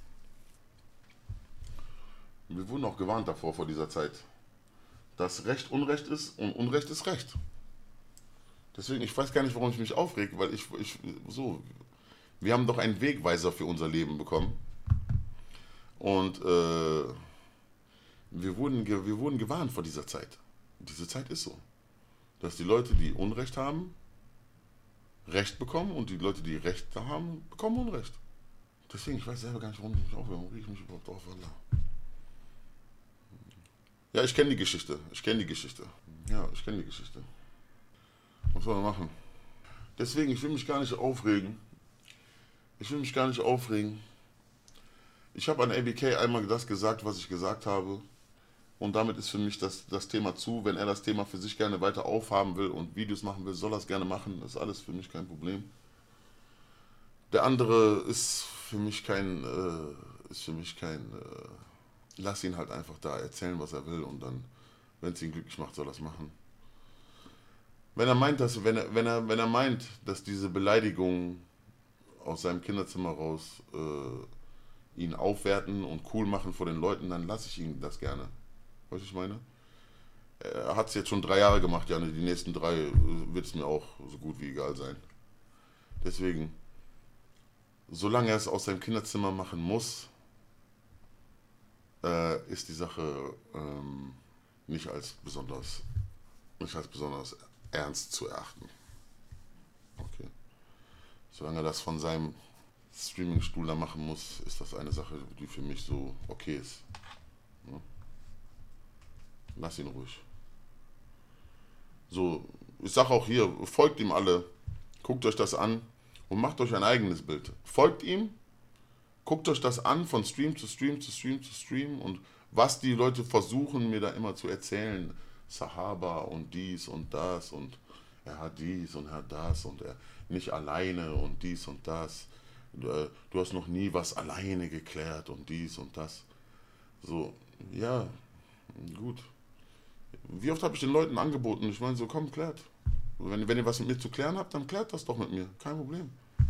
Speaker 1: Wir wurden auch gewarnt davor, vor dieser Zeit. Dass Recht Unrecht ist und Unrecht ist Recht. Deswegen, ich weiß gar nicht, warum ich mich aufrege, weil ich, ich so, wir haben doch einen Wegweiser für unser Leben bekommen. Und äh, wir, wurden, wir wurden gewarnt vor dieser Zeit. Diese Zeit ist so. Dass die Leute, die Unrecht haben, Recht bekommen und die Leute, die Recht haben, bekommen Unrecht. Deswegen, ich weiß selber gar nicht, warum ich mich aufrege. Warum rege ich mich überhaupt auf? Allah. Ja, ich kenne die Geschichte. Ich kenne die Geschichte. Ja, ich kenne die Geschichte. Was soll man machen? Deswegen, ich will mich gar nicht aufregen. Ich will mich gar nicht aufregen. Ich habe an A B K einmal das gesagt, was ich gesagt habe. Und damit ist für mich das, das Thema zu. Wenn er das Thema für sich gerne weiter aufhaben will und Videos machen will, soll er es gerne machen. Das ist alles für mich kein Problem. Der andere ist für mich kein, äh, ist für mich kein, äh, lass ihn halt einfach da erzählen, was er will. Und dann, wenn es ihn glücklich macht, soll er es machen. Wenn er meint, dass, wenn er, wenn er, wenn er meint, dass diese Beleidigungen aus seinem Kinderzimmer raus äh, ihn aufwerten und cool machen vor den Leuten, dann lasse ich ihn das gerne. Weißt du, ich meine? Er hat es jetzt schon drei Jahre gemacht, ja, die nächsten drei wird es mir auch so gut wie egal sein. Deswegen, solange er es aus seinem Kinderzimmer machen muss, äh, ist die Sache ähm, nicht als besonders, nicht als besonders ernst zu erachten. Okay. Solange er das von seinem Streamingstuhl da machen muss, ist das eine Sache, die für mich so okay ist. Ja? Lass ihn ruhig. So, ich sage auch hier, folgt ihm alle, guckt euch das an und macht euch ein eigenes Bild. Folgt ihm, guckt euch das an von Stream zu Stream zu Stream zu Stream und was die Leute versuchen mir da immer zu erzählen, Sahaba und dies und das und er hat dies und er hat das und er nicht alleine und dies und das. Du, du hast noch nie was alleine geklärt und dies und das. So, ja, gut. Wie oft habe ich den Leuten angeboten? Ich meine so, komm, klärt. Wenn, wenn ihr was mit mir zu klären habt, dann klärt das doch mit mir. Kein Problem.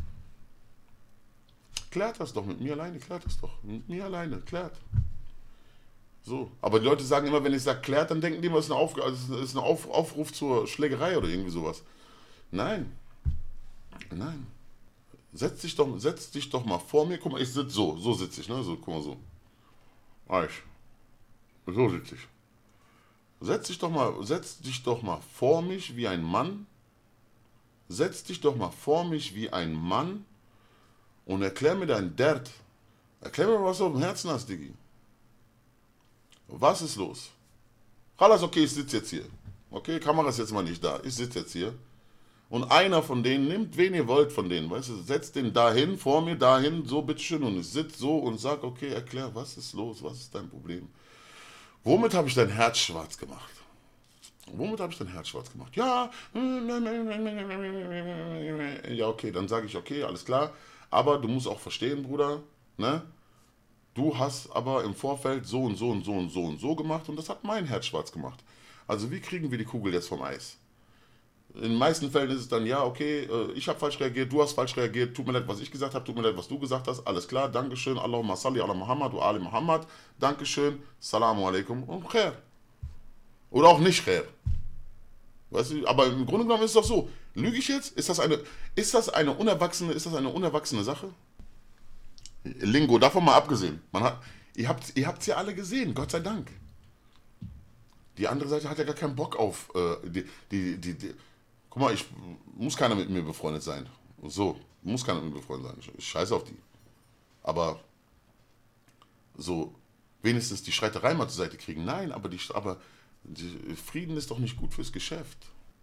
Speaker 1: Klärt das doch mit mir alleine, klärt das doch. Mit mir alleine, klärt. So. Aber die Leute sagen immer, wenn ich sage klärt, dann denken die immer, es ist ein, Auf, also ist ein Auf, Aufruf zur Schlägerei oder irgendwie sowas. Nein. Nein. Setz dich doch, setz dich doch mal vor mir. Guck mal, ich sitze so, so sitze ich, ne? So, guck mal so. Eich. So sitze ich. Setz dich doch mal, setz dich doch mal vor mich wie ein Mann. Setz dich doch mal vor mich wie ein Mann und erklär mir dein Dert. Erklär mir, was du auf dem Herzen hast, Diggi. Was ist los? Alles okay, ich sitze jetzt hier. Okay, Kamera ist jetzt mal nicht da. Ich sitze jetzt hier. Und einer von denen, nimmt wen ihr wollt von denen, weißt du, setzt den dahin, vor mir, dahin, so bitteschön. Und ich sitze so und sag, okay, erklär, was ist los, was ist dein Problem? Womit habe ich dein Herz schwarz gemacht? Womit habe ich dein Herz schwarz gemacht? Ja, ja, okay, dann sage ich, okay, alles klar. Aber du musst auch verstehen, Bruder, ne? Du hast aber im Vorfeld so und so und so und so und so gemacht und das hat mein Herz schwarz gemacht. Also wie kriegen wir die Kugel jetzt vom Eis? In den meisten Fällen ist es dann, ja, okay, ich habe falsch reagiert, du hast falsch reagiert, tut mir leid, was ich gesagt habe, tut mir leid, was du gesagt hast, alles klar, Dankeschön, Allahumma salli ala Muhammad wa ali Muhammad, Dankeschön, Salamu alaikum und Khair. Oder auch nicht Khair. Weißt du, aber im Grunde genommen ist es doch so, lüge ich jetzt? Ist das eine, ist das eine unerwachsene, ist das eine unerwachsene Sache? Lingo, davon mal abgesehen. Man hat, ihr habt ihr habt's ja alle gesehen, Gott sei Dank. Die andere Seite hat ja gar keinen Bock auf, äh, die, die, die, die, guck mal, ich muss keiner mit mir befreundet sein. So, muss keiner mit mir befreundet sein. Ich scheiße auf die. Aber so, wenigstens die Streiterei mal zur Seite kriegen. Nein, aber, die, aber die, Frieden ist doch nicht gut fürs Geschäft.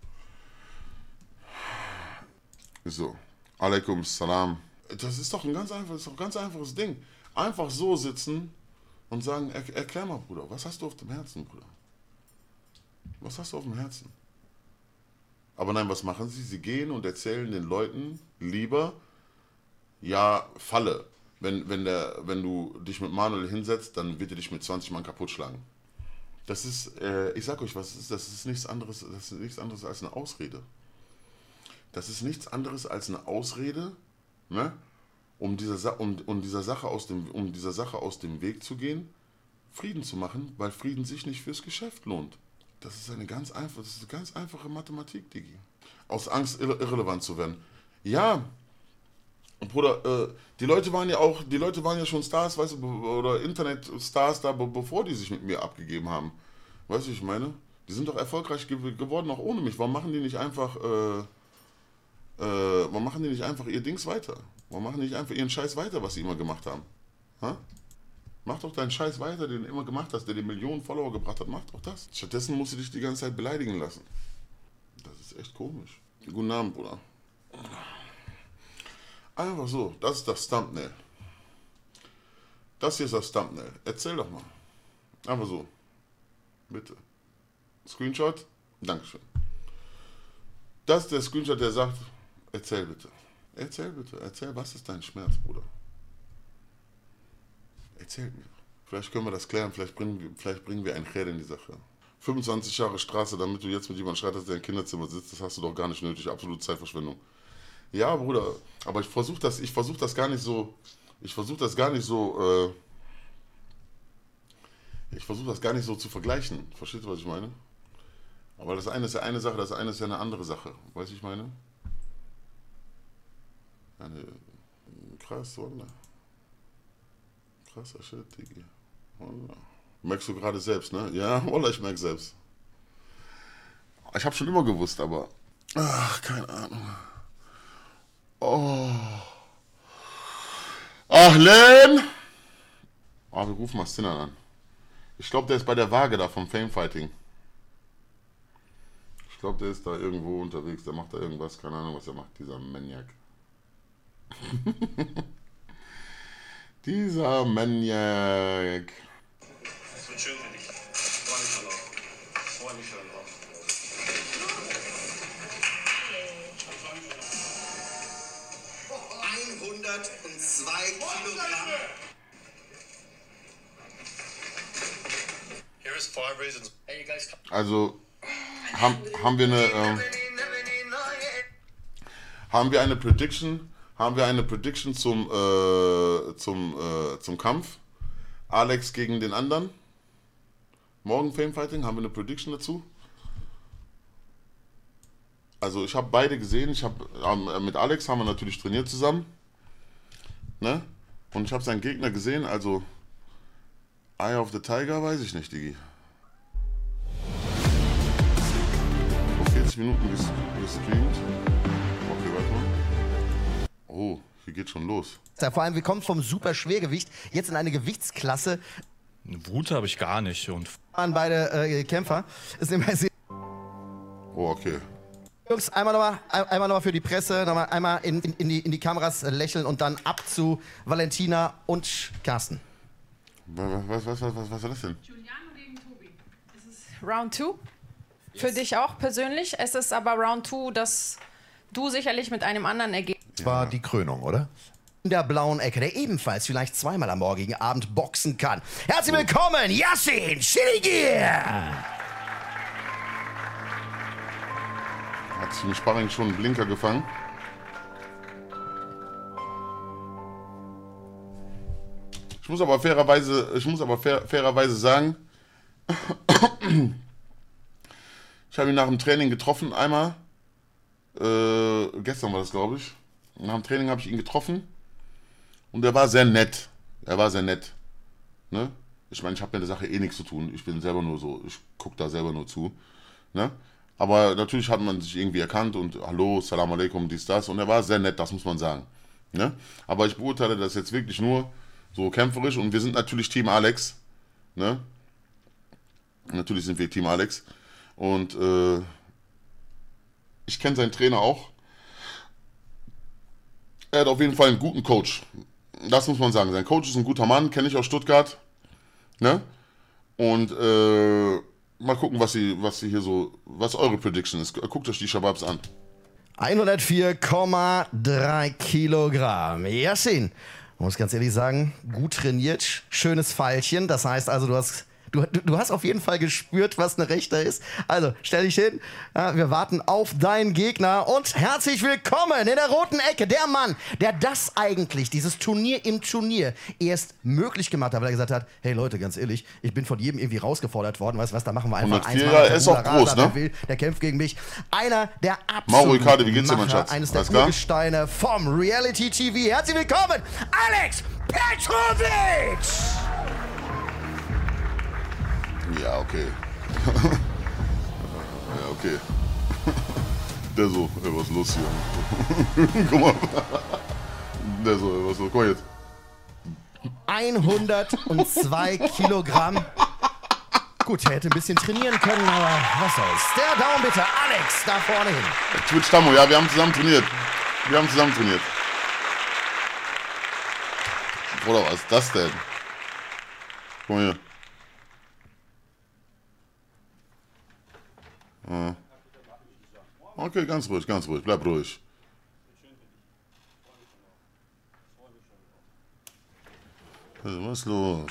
Speaker 1: So, alaikum salam. Das ist doch ein ganz einfaches, doch ein ganz einfaches Ding. Einfach so sitzen und sagen, er, erklär mal, Bruder, was hast du auf dem Herzen, Bruder? Was hast du auf dem Herzen? Aber nein, was machen sie? Sie gehen und erzählen den Leuten lieber, ja, Falle. Wenn, wenn, der, wenn du dich mit Manuel hinsetzt, dann wird er dich mit zwanzig Mann kaputt schlagen. Das ist, äh, ich sag euch was, das ist, das ist nichts anderes, das ist nichts anderes als eine Ausrede. Das ist nichts anderes als eine Ausrede, ne? um, dieser, um, um, dieser Sache aus dem, um dieser Sache aus dem Weg zu gehen, Frieden zu machen, weil Frieden sich nicht fürs Geschäft lohnt. Das ist eine ganz einfache, das ist eine ganz einfache Mathematik, Digi. Aus Angst, irre, irrelevant zu werden. Ja, Bruder, äh, die Leute waren ja auch, die Leute waren ja schon Stars, weißt du, oder Internetstars da, bevor die sich mit mir abgegeben haben. Weißt du, ich meine? Die sind doch erfolgreich ge geworden, auch ohne mich. Warum machen die nicht einfach, äh, äh, warum machen die nicht einfach ihr Dings weiter? Warum machen die nicht einfach ihren Scheiß weiter, was sie immer gemacht haben? Ha? Mach doch deinen Scheiß weiter, den du immer gemacht hast, der dir Millionen Follower gebracht hat. Mach doch das. Stattdessen musst du dich die ganze Zeit beleidigen lassen. Das ist echt komisch. Guten Abend, Bruder. Einfach so, das ist das Thumbnail. Das hier ist das Thumbnail. Erzähl doch mal. Einfach so. Bitte. Screenshot. Dankeschön. Das ist der Screenshot, der sagt, erzähl bitte. Erzähl bitte. Erzähl, was ist dein Schmerz, Bruder? Erzähl mir. Vielleicht können wir das klären, vielleicht bringen wir, vielleicht bringen wir einen Kher in die Sache. fünfundzwanzig Jahre Straße, damit du jetzt mit jemandem streitest, der im Kinderzimmer sitzt, das hast du doch gar nicht nötig. Absolute Zeitverschwendung. Ja, Bruder, aber ich versuche das, ich versuche das gar nicht so, ich versuche das gar nicht so, äh, ich versuche das gar nicht so zu vergleichen. Verstehst du, was ich meine? Aber das eine ist ja eine Sache, das eine ist ja eine andere Sache. Weißt du, ich meine? Eine, krass, oder? Krasser Shit, Digi. Wallah. Merkst du gerade selbst, ne? Ja, Wallah, ich merke selbst. Ich habe schon immer gewusst, aber, ach, keine Ahnung. Oh. Ach, Len! Oh, wir rufen mal Sinan an. Ich glaube, der ist bei der Waage da vom Fame Fighting. Ich glaube, der ist da irgendwo unterwegs. Der macht da irgendwas. Keine Ahnung, was er macht, dieser Maniac. Dieser Maniac.
Speaker 6: Das wird schön für dich. Freu mich schon drauf. Freu mich schon drauf. hundertzwei Kilogramm.
Speaker 1: Also haben, haben wir eine ähm, haben wir eine Prediction haben wir eine Prediction zum äh, zum äh, zum Kampf Alex gegen den anderen morgen Fame Fighting, haben wir eine Prediction dazu? Also ich habe beide gesehen. Ich habe ähm, mit Alex haben wir natürlich trainiert zusammen. Ne? Und ich habe seinen Gegner gesehen, also Eye of the Tiger, weiß ich nicht, Digi. Vor vierzig Minuten ges gestreamt. Okay, warte mal. Oh, hier geht schon los.
Speaker 7: Ja, vor allem, wir kommen vom Superschwergewicht jetzt in eine Gewichtsklasse.
Speaker 8: Wut habe ich gar nicht. Und
Speaker 7: An beide äh, Kämpfer. Ist immer sehr.
Speaker 1: Oh, okay.
Speaker 7: Jungs, einmal nochmal einmal noch mal für die Presse, noch mal einmal in, in, in, die, in die Kameras lächeln und dann ab zu Valentina und Carsten.
Speaker 1: Was, was, was, was, was war das denn?
Speaker 9: Giuliano gegen Tobi. Es ist Round zwei. Für dich auch persönlich. Es ist aber Round zwei, dass du sicherlich mit einem anderen Ergebnis.
Speaker 10: Das war die Krönung, oder?
Speaker 7: In der blauen Ecke, der ebenfalls vielleicht zweimal am morgigen Abend boxen kann. Herzlich willkommen, Yassin Chilligir!
Speaker 1: Hat sich im Sparring schon einen Blinker gefangen. Ich muss aber fairerweise, ich muss aber fair, fairerweise sagen, ich habe ihn nach dem Training getroffen einmal. Äh, gestern war das, glaube ich. Nach dem Training habe ich ihn getroffen und er war sehr nett. Er war sehr nett. Ne? Ich meine, ich habe mit der Sache eh nichts zu tun. Ich bin selber nur so, ich gucke da selber nur zu. Ne? Aber natürlich hat man sich irgendwie erkannt und hallo, Salam Alaikum, dies, das. Und er war sehr nett, das muss man sagen. Ne? Aber ich beurteile das jetzt wirklich nur so kämpferisch und wir sind natürlich Team Alex. Ne? Natürlich sind wir Team Alex. Und äh, ich kenne seinen Trainer auch. Er hat auf jeden Fall einen guten Coach. Das muss man sagen. Sein Coach ist ein guter Mann, kenne ich aus Stuttgart. Ne? Und äh, mal gucken, was sie, was sie hier so, was eure Prediction ist. Guckt euch die Shababs an.
Speaker 7: hundertvier Komma drei Kilogramm. Yassin, muss ganz ehrlich sagen, gut trainiert, schönes Pfeilchen. Das heißt also, du hast, du, du hast auf jeden Fall gespürt, was eine Rechter ist. Also, stell dich hin. Ja, wir warten auf deinen Gegner und herzlich willkommen in der roten Ecke. Der Mann, der das eigentlich, dieses Turnier im Turnier, erst möglich gemacht hat, weil er gesagt hat, hey Leute, ganz ehrlich, ich bin von jedem irgendwie rausgefordert worden. Weißt du was, da machen wir einfach eins.
Speaker 1: hundertvier, er ist auch groß, ne?
Speaker 7: Der, will, der kämpft gegen mich. Einer der
Speaker 1: Mauro
Speaker 7: absoluten
Speaker 1: Icardi, wie geht's dir, mein
Speaker 7: Macher,
Speaker 1: Schatz?
Speaker 7: eines der
Speaker 1: Alles klar?
Speaker 7: Urgesteine vom Reality-T V. Herzlich willkommen, Alex Petrovic!
Speaker 1: Ja, okay. Ja, okay. Der so, ey, was ist los hier? Guck mal. Der so, ey, was ist los? Guck mal jetzt.
Speaker 7: hundertzwei Kilogramm. Gut, er hätte ein bisschen trainieren können, aber was soll's. Der Daumen bitte, Alex, da vorne hin.
Speaker 1: Twitch Tammo, ja, wir haben zusammen trainiert. Wir haben zusammen trainiert. Oder was ist das denn? Guck mal hier. Ja. Okay, ganz ruhig, ganz ruhig, bleib ruhig. Also, was ist los?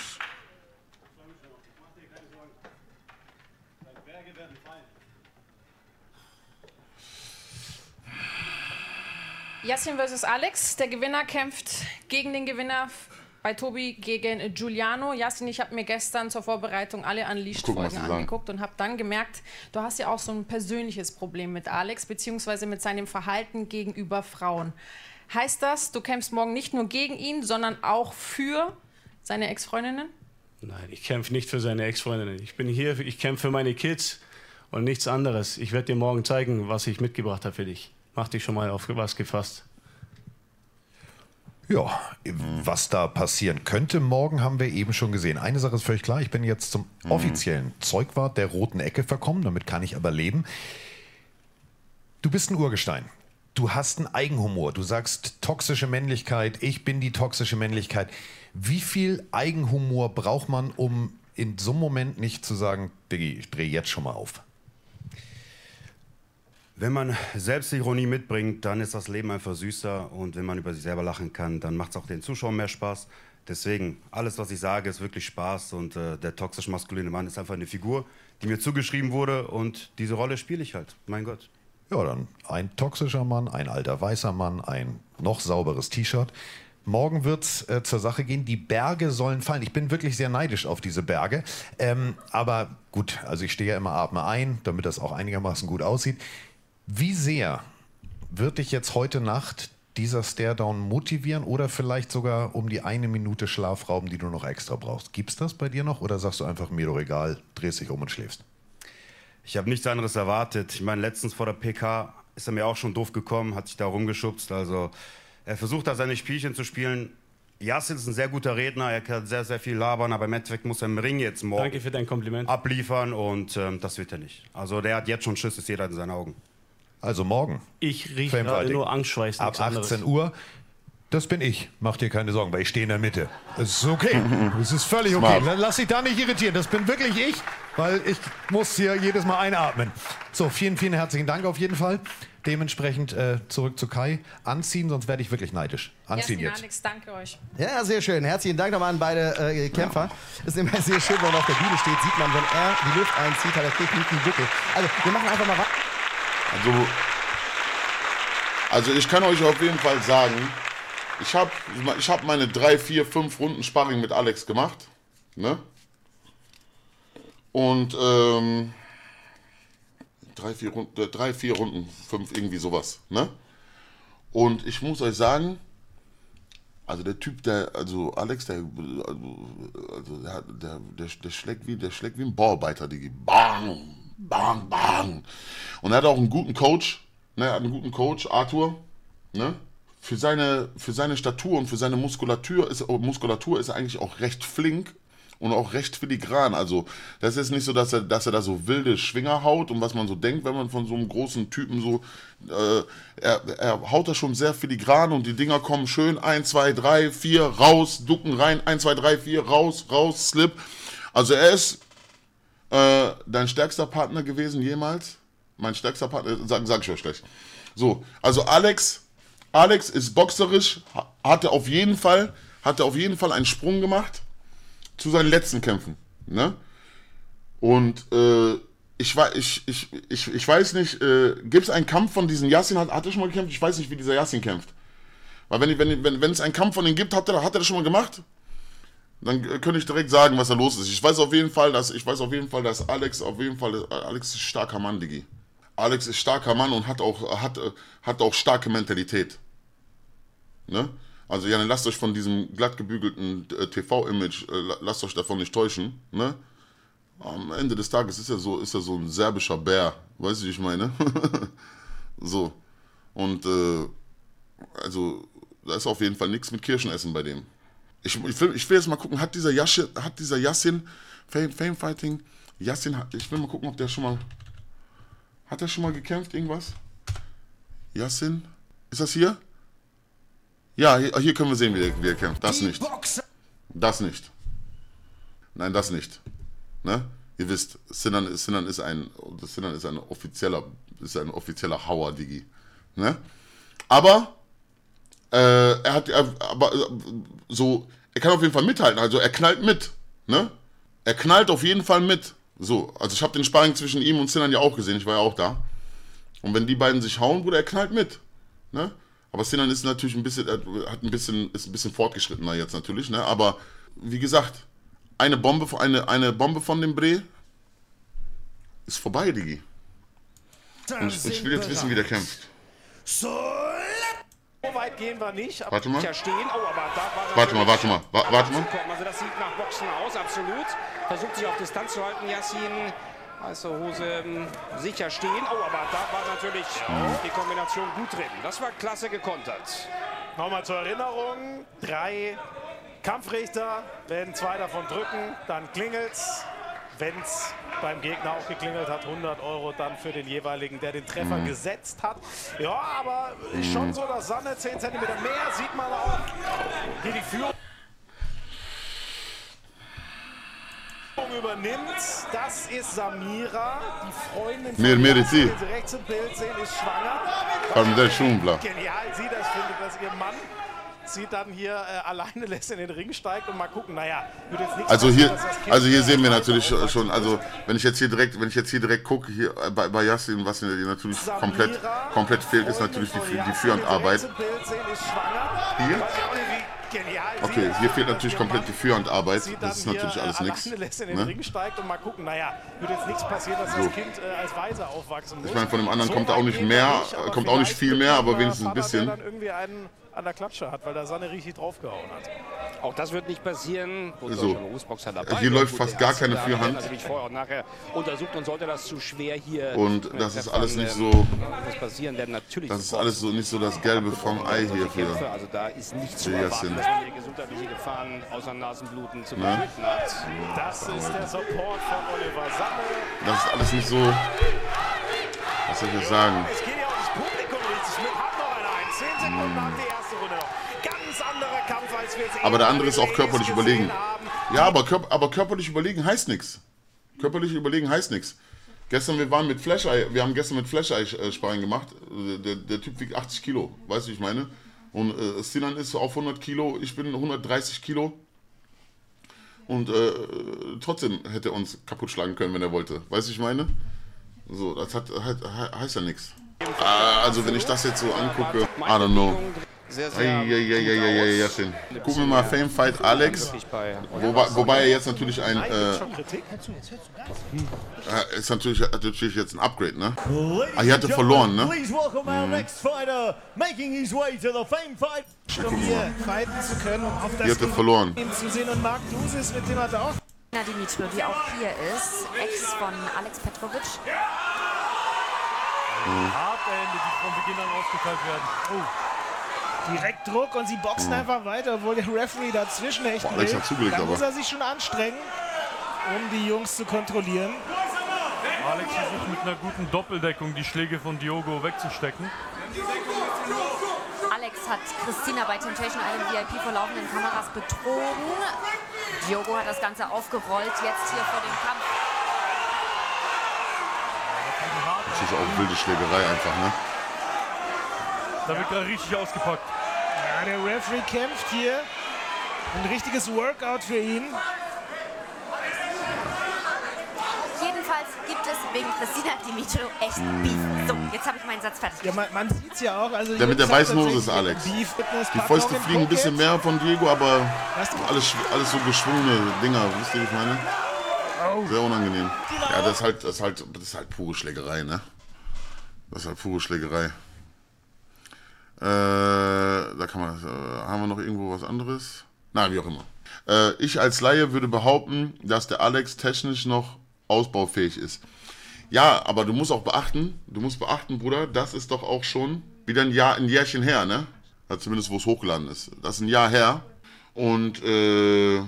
Speaker 9: Yassin versus Alex. Der Gewinner kämpft gegen den Gewinner bei Tobi gegen Giuliano. Yassin, ich habe mir gestern zur Vorbereitung alle Unleashed-Folgen angeguckt und habe dann gemerkt, du hast ja auch so ein persönliches Problem mit Alex, beziehungsweise mit seinem Verhalten gegenüber Frauen. Heißt das, du kämpfst morgen nicht nur gegen ihn, sondern auch für seine Ex-Freundinnen?
Speaker 11: Nein, ich kämpfe nicht für seine Ex-Freundinnen. Ich bin hier, ich kämpfe für meine Kids und nichts anderes. Ich werde dir morgen zeigen, was ich mitgebracht habe für dich. Mach dich schon mal auf was gefasst.
Speaker 10: Ja, was da passieren könnte morgen, haben wir eben schon gesehen. Eine Sache ist völlig klar, ich bin jetzt zum mhm. offiziellen Zeugwart der roten Ecke verkommen, damit kann ich aber leben. Du bist ein Urgestein. Du hast einen Eigenhumor. Du sagst toxische Männlichkeit, ich bin die toxische Männlichkeit. Wie viel Eigenhumor braucht man, um in so einem Moment nicht zu sagen, Diggi, ich drehe jetzt schon mal auf?
Speaker 12: Wenn man Selbstironie mitbringt, dann ist das Leben einfach süßer. Und wenn man über sich selber lachen kann, dann macht es auch den Zuschauern mehr Spaß. Deswegen, alles, was ich sage, ist wirklich Spaß. Und äh, der toxisch maskuline Mann ist einfach eine Figur, die mir zugeschrieben wurde. Und diese Rolle spiele ich halt. Mein Gott.
Speaker 10: Ja, dann ein toxischer Mann, ein alter weißer Mann, ein noch sauberes T-Shirt. Morgen wird es äh, zur Sache gehen. Die Berge sollen fallen. Ich bin wirklich sehr neidisch auf diese Berge. Ähm, aber gut, also ich stehe ja immer Atme ein, damit das auch einigermaßen gut aussieht. Wie sehr wird dich jetzt heute Nacht dieser Staredown motivieren oder vielleicht sogar um die eine Minute Schlaf rauben, die du noch extra brauchst? Gibt's das bei dir noch oder sagst du einfach, mir doch egal, drehst dich um und schläfst?
Speaker 12: Ich habe nichts anderes erwartet. Ich meine, letztens vor der P K ist er mir auch schon doof gekommen, hat sich da rumgeschubst. Also er versucht da seine Spielchen zu spielen. Yassin ist ein sehr guter Redner, er kann sehr, sehr viel labern, aber im Endeffekt muss er im Ring jetzt morgen
Speaker 11: Danke für dein Kompliment.
Speaker 12: abliefern und ähm, das wird er nicht. Also der hat jetzt schon Schiss, ist jeder in seinen Augen.
Speaker 10: Also morgen.
Speaker 11: Ich rieche gerade nur Angstschweiß.
Speaker 10: Ab achtzehn Uhr. Das bin ich. Mach dir keine Sorgen, weil ich stehe in der Mitte. Das ist okay. Das ist völlig okay. Lass dich da nicht irritieren. Das bin wirklich ich, weil ich muss hier jedes Mal einatmen. So, vielen, vielen herzlichen Dank auf jeden Fall. Dementsprechend äh, zurück zu Kai. Anziehen, sonst werde ich wirklich neidisch. Anziehen
Speaker 9: Jasmin,
Speaker 10: jetzt.
Speaker 9: Alex, danke euch.
Speaker 7: Ja, sehr schön. Herzlichen Dank nochmal an beide äh, Kämpfer. Ist immer sehr schön, wenn man auf der Bühne steht, sieht man, wenn er die Luft einzieht, hat er technisch einen Buckel. Also, wir machen einfach mal weiter.
Speaker 1: Also, also ich kann euch auf jeden Fall sagen, ich habe ich hab meine drei, vier, fünf Runden Sparring mit Alex gemacht. Ne? Und ähm, drei, vier Runden, drei, vier Runden, fünf, irgendwie sowas. Ne? Und ich muss euch sagen, also der Typ, der, also Alex, der, also der, der, der, der schlägt wie, der schlägt wie ein Bauarbeiter, Digi. Bang, bang, bang. Und er hat auch einen guten Coach, ne, er hat einen guten Coach, Arthur, ne? Für seine, für seine Statur und für seine Muskulatur ist, Muskulatur ist er eigentlich auch recht flink und auch recht filigran. Also das ist nicht so, dass er, dass er da so wilde Schwinger haut und was man so denkt, wenn man von so einem großen Typen so, äh, er, er haut da schon sehr filigran und die Dinger kommen schön, eins, zwei, drei, vier, raus, ducken rein, eins, zwei, drei, vier, raus, raus, Slip. Also er ist äh, dein stärkster Partner gewesen jemals. Mein stärkster Partner, sag, sag ich euch gleich. So, also Alex... Alex ist boxerisch, hatte auf jeden Fall, hatte auf jeden Fall einen Sprung gemacht zu seinen letzten Kämpfen. Ne? Und äh, ich, ich, ich, ich, ich weiß nicht, äh, gibt es einen Kampf von diesen Yassin, hat, hat er schon mal gekämpft? Ich weiß nicht, wie dieser Yassin kämpft. Weil wenn, wenn, wenn, wenn es einen Kampf von ihm gibt, hat er, hat er das schon mal gemacht? Dann äh, könnte ich direkt sagen, was da los ist. Ich weiß auf jeden Fall, dass, ich weiß auf jeden Fall, dass Alex auf jeden Fall, Alex ist ein starker Mann, Digi. Alex ist starker Mann und hat auch, hat, hat auch starke Mentalität. Ne? Also ja, lasst euch von diesem glatt gebügelten äh, T V-Image, äh, lasst euch davon nicht täuschen. Ne? Am Ende des Tages ist er so, ist er so ein serbischer Bär, weißt du, wie ich meine? So. Und äh, also da ist auf jeden Fall nichts mit Kirschenessen bei dem. Ich, ich, will, ich will jetzt mal gucken, hat dieser Yassin, hat dieser Yassin, Fame, Fame Fighting, Yassin, ich will mal gucken, ob der schon mal, hat er schon mal gekämpft, irgendwas? Yassin, ist das hier? Ja, hier, hier können wir sehen, wie er, wie er kämpft. Das nicht. Das nicht. Nein, das nicht. Ne? Ihr wisst, Sinan, Sinan ist ein, Sinan ist ein offizieller, ist ein offizieller Hauer, Digi. Ne? Aber äh, er hat, er, aber so, er kann auf jeden Fall mithalten. Also er knallt mit. Ne? Er knallt auf jeden Fall mit. So, also ich habe den Sparring zwischen ihm und Sinan ja auch gesehen. Ich war ja auch da. Und wenn die beiden sich hauen, Bruder, er knallt mit. Ne? Aber Sinan ist natürlich ein bisschen, hat ein bisschen, ist ein bisschen fortgeschrittener jetzt natürlich, ne? Aber wie gesagt, eine Bombe, eine, eine Bombe von dem Bre ist vorbei, Digi. Und ich, ich will jetzt wissen, wie der kämpft.
Speaker 13: So weit gehen wir nicht. Aber
Speaker 1: warte mal.
Speaker 13: Ja stehen. Oh, aber da war
Speaker 1: warte mal, warte mal, wa warte mal.
Speaker 13: Also das sieht nach Boxen aus, absolut. Versucht sich auf Distanz zu halten, Yassin. Also Hose ähm, sicher stehen. Oh, aber da war natürlich ja. die Kombination gut drin. Das war klasse gekontert.
Speaker 14: Nochmal zur Erinnerung, drei Kampfrichter, wenn zwei davon drücken, dann klingelt's. Wenn es beim Gegner auch geklingelt hat, hundert Euro dann für den jeweiligen, der den Treffer mhm. gesetzt hat. Ja, aber ist schon so, dass Sanne zehn Zentimeter mehr sieht man auch. Hier die Führung übernimmt. Das ist Samira, die Freundin von
Speaker 1: Mir, mir
Speaker 14: Jas, die Sie rechts im Bild sehen, ist schwanger. Genial sie das findet, dass ihr Mann sie dann hier äh, alleine lässt in den Ring steigt und mal gucken, naja, würde jetzt nichts
Speaker 1: also hier,
Speaker 14: passieren,
Speaker 1: also hier sehen wir natürlich schon, also wenn ich jetzt hier direkt, wenn ich jetzt hier direkt gucke, hier bei, bei Yassin, was hier natürlich komplett, komplett fehlt, ist natürlich die, die Führhandarbeit. Hier?
Speaker 14: Genial.
Speaker 1: Okay, hier fehlt natürlich komplett die Führhandarbeit. Das ist natürlich
Speaker 14: hier,
Speaker 1: alles
Speaker 14: äh,
Speaker 1: nichts.
Speaker 14: alleine lässt in den
Speaker 1: Ne?
Speaker 14: Ring steigt und mal gucken, naja, wird jetzt nichts passieren, dass
Speaker 1: So.
Speaker 14: das Kind äh, als Weiser aufwachsen muss.
Speaker 1: Ich meine, von dem anderen
Speaker 14: So
Speaker 1: kommt da auch
Speaker 14: weit
Speaker 1: nicht
Speaker 14: geht
Speaker 1: mehr,
Speaker 14: er nicht, aber
Speaker 1: kommt auch nicht
Speaker 14: vielleicht
Speaker 1: viel mehr, aber
Speaker 14: mit
Speaker 1: wenigstens ein
Speaker 14: Vater,
Speaker 1: bisschen.
Speaker 14: Der dann irgendwie einen an der Klatsche hat, weil der Sanne richtig draufgehauen hat.
Speaker 13: Auch das wird nicht passieren.
Speaker 1: So. Hier läuft fast gar keine Führhand.
Speaker 13: Natürlich vorher und nachher untersucht und sollte das zu schwer hier.
Speaker 1: Und das ist alles nicht so.
Speaker 13: Was passieren werden natürlich.
Speaker 1: Das ist alles so nicht so das Gelbe vom Ei hier für.
Speaker 13: Also da ist nichts zu
Speaker 1: für
Speaker 13: erwarten,
Speaker 1: Yassin.
Speaker 13: dass man hier gesundheitliche Gefahren außer Nasenbluten zu
Speaker 1: Ne?
Speaker 13: befürchten hat.
Speaker 14: Das ist der Support von Oliver Sanne.
Speaker 1: Das ist alles nicht so. Was soll ich jetzt sagen?
Speaker 14: Es geht ja auch das Publikum richtig mit. Hat noch einer ein. Zehn Sekunden nach der ersten Runde noch. Ganz anderer Kampf, als wir es
Speaker 1: Aber
Speaker 14: eben
Speaker 1: der
Speaker 14: bei
Speaker 1: andere
Speaker 14: den
Speaker 1: ist auch
Speaker 14: Ladies
Speaker 1: körperlich
Speaker 14: gesehen
Speaker 1: überlegen.
Speaker 14: haben.
Speaker 1: Ja, aber, körp aber körperlich überlegen heißt nichts. Körperlich überlegen heißt nichts. Gestern, wir waren mit Flash-Eye, wir haben gestern mit Flash-Eye-Sparring gemacht. Der, der Typ wiegt achtzig Kilo, weißt du, wie ich meine? Und äh, Sinan ist auf hundert Kilo, ich bin hundertdreißig Kilo. Und äh, trotzdem hätte er uns kaputt schlagen können, wenn er wollte. Weißt du, ich meine? So, das hat, hat, heißt ja nichts. Ah, also wenn ich das jetzt so angucke, I don't know.
Speaker 13: Sehr, sehr
Speaker 1: Eieieiei, Yassin. Gucken wir mal Fame Fight Alex. Wobei, wobei er jetzt natürlich ein. Äh, äh, ist natürlich, natürlich jetzt ein Upgrade, ne? Ah, hier hat er verloren, ne?
Speaker 15: Please welcome our next fighter, making his way to the Fame Fight.
Speaker 14: Um hier fighten zu können, um auf das
Speaker 1: Hier hat er verloren.
Speaker 14: Team zu sehen. Und Marc Dusis, mit dem hat er auch.
Speaker 16: Dimitri, die auch hier ist, Ex von Alex Petrovic.
Speaker 1: Mhm.
Speaker 15: Harte Hände, die von Beginn an ausgeteilt werden. Oh.
Speaker 14: Direkt Druck und sie boxen
Speaker 1: Mhm.
Speaker 14: einfach weiter, obwohl der Referee dazwischen echt
Speaker 1: Boah, Alex
Speaker 14: will.
Speaker 1: hat zugelegt,
Speaker 14: Da
Speaker 1: aber.
Speaker 14: muss er sich schon anstrengen, um die Jungs zu kontrollieren.
Speaker 15: Alex versucht mit einer guten Doppeldeckung die Schläge von Diogo wegzustecken.
Speaker 16: Alex hat Christina bei Temptation Island V I P vor laufenden Kameras betrogen. Diogo hat das Ganze aufgerollt, jetzt hier vor dem Kampf.
Speaker 1: Das ist auch wilde Schlägerei einfach, ne?
Speaker 15: Da wird gerade richtig ausgepackt.
Speaker 14: Ja, der Referee kämpft hier. Ein richtiges Workout für ihn.
Speaker 16: Jedenfalls gibt es wegen Christina Dimitri echt Beef. So, jetzt habe ich meinen Satz fertig.
Speaker 14: Ja, man, man sieht es ja auch. Also
Speaker 1: Der mit der
Speaker 14: jetzt hat
Speaker 1: weißen Hose ist
Speaker 14: tatsächlich
Speaker 1: Alex.
Speaker 14: Beef, Fitness,
Speaker 1: Die
Speaker 14: Pack
Speaker 1: Fäuste
Speaker 14: auch im
Speaker 1: fliegen ein bisschen
Speaker 14: Pocket.
Speaker 1: mehr von Diego, aber
Speaker 14: Was?
Speaker 1: alles, alles so geschwungene Dinger, wisst ihr, wie ich meine? Sehr unangenehm. Ja, das ist halt, das ist halt, das ist halt pure Schlägerei, ne? Das ist halt pure Schlägerei. Äh, da kann man, äh, haben wir noch irgendwo was anderes? Nein, wie auch immer. Äh, ich als Laie würde behaupten, dass der Alex technisch noch ausbaufähig ist. Ja, aber du musst auch beachten, du musst beachten, Bruder, das ist doch auch schon wieder ein Jahr, ein Jährchen her, ne? Ja, zumindest, wo es hochgeladen ist. Das ist ein Jahr her. Und, äh,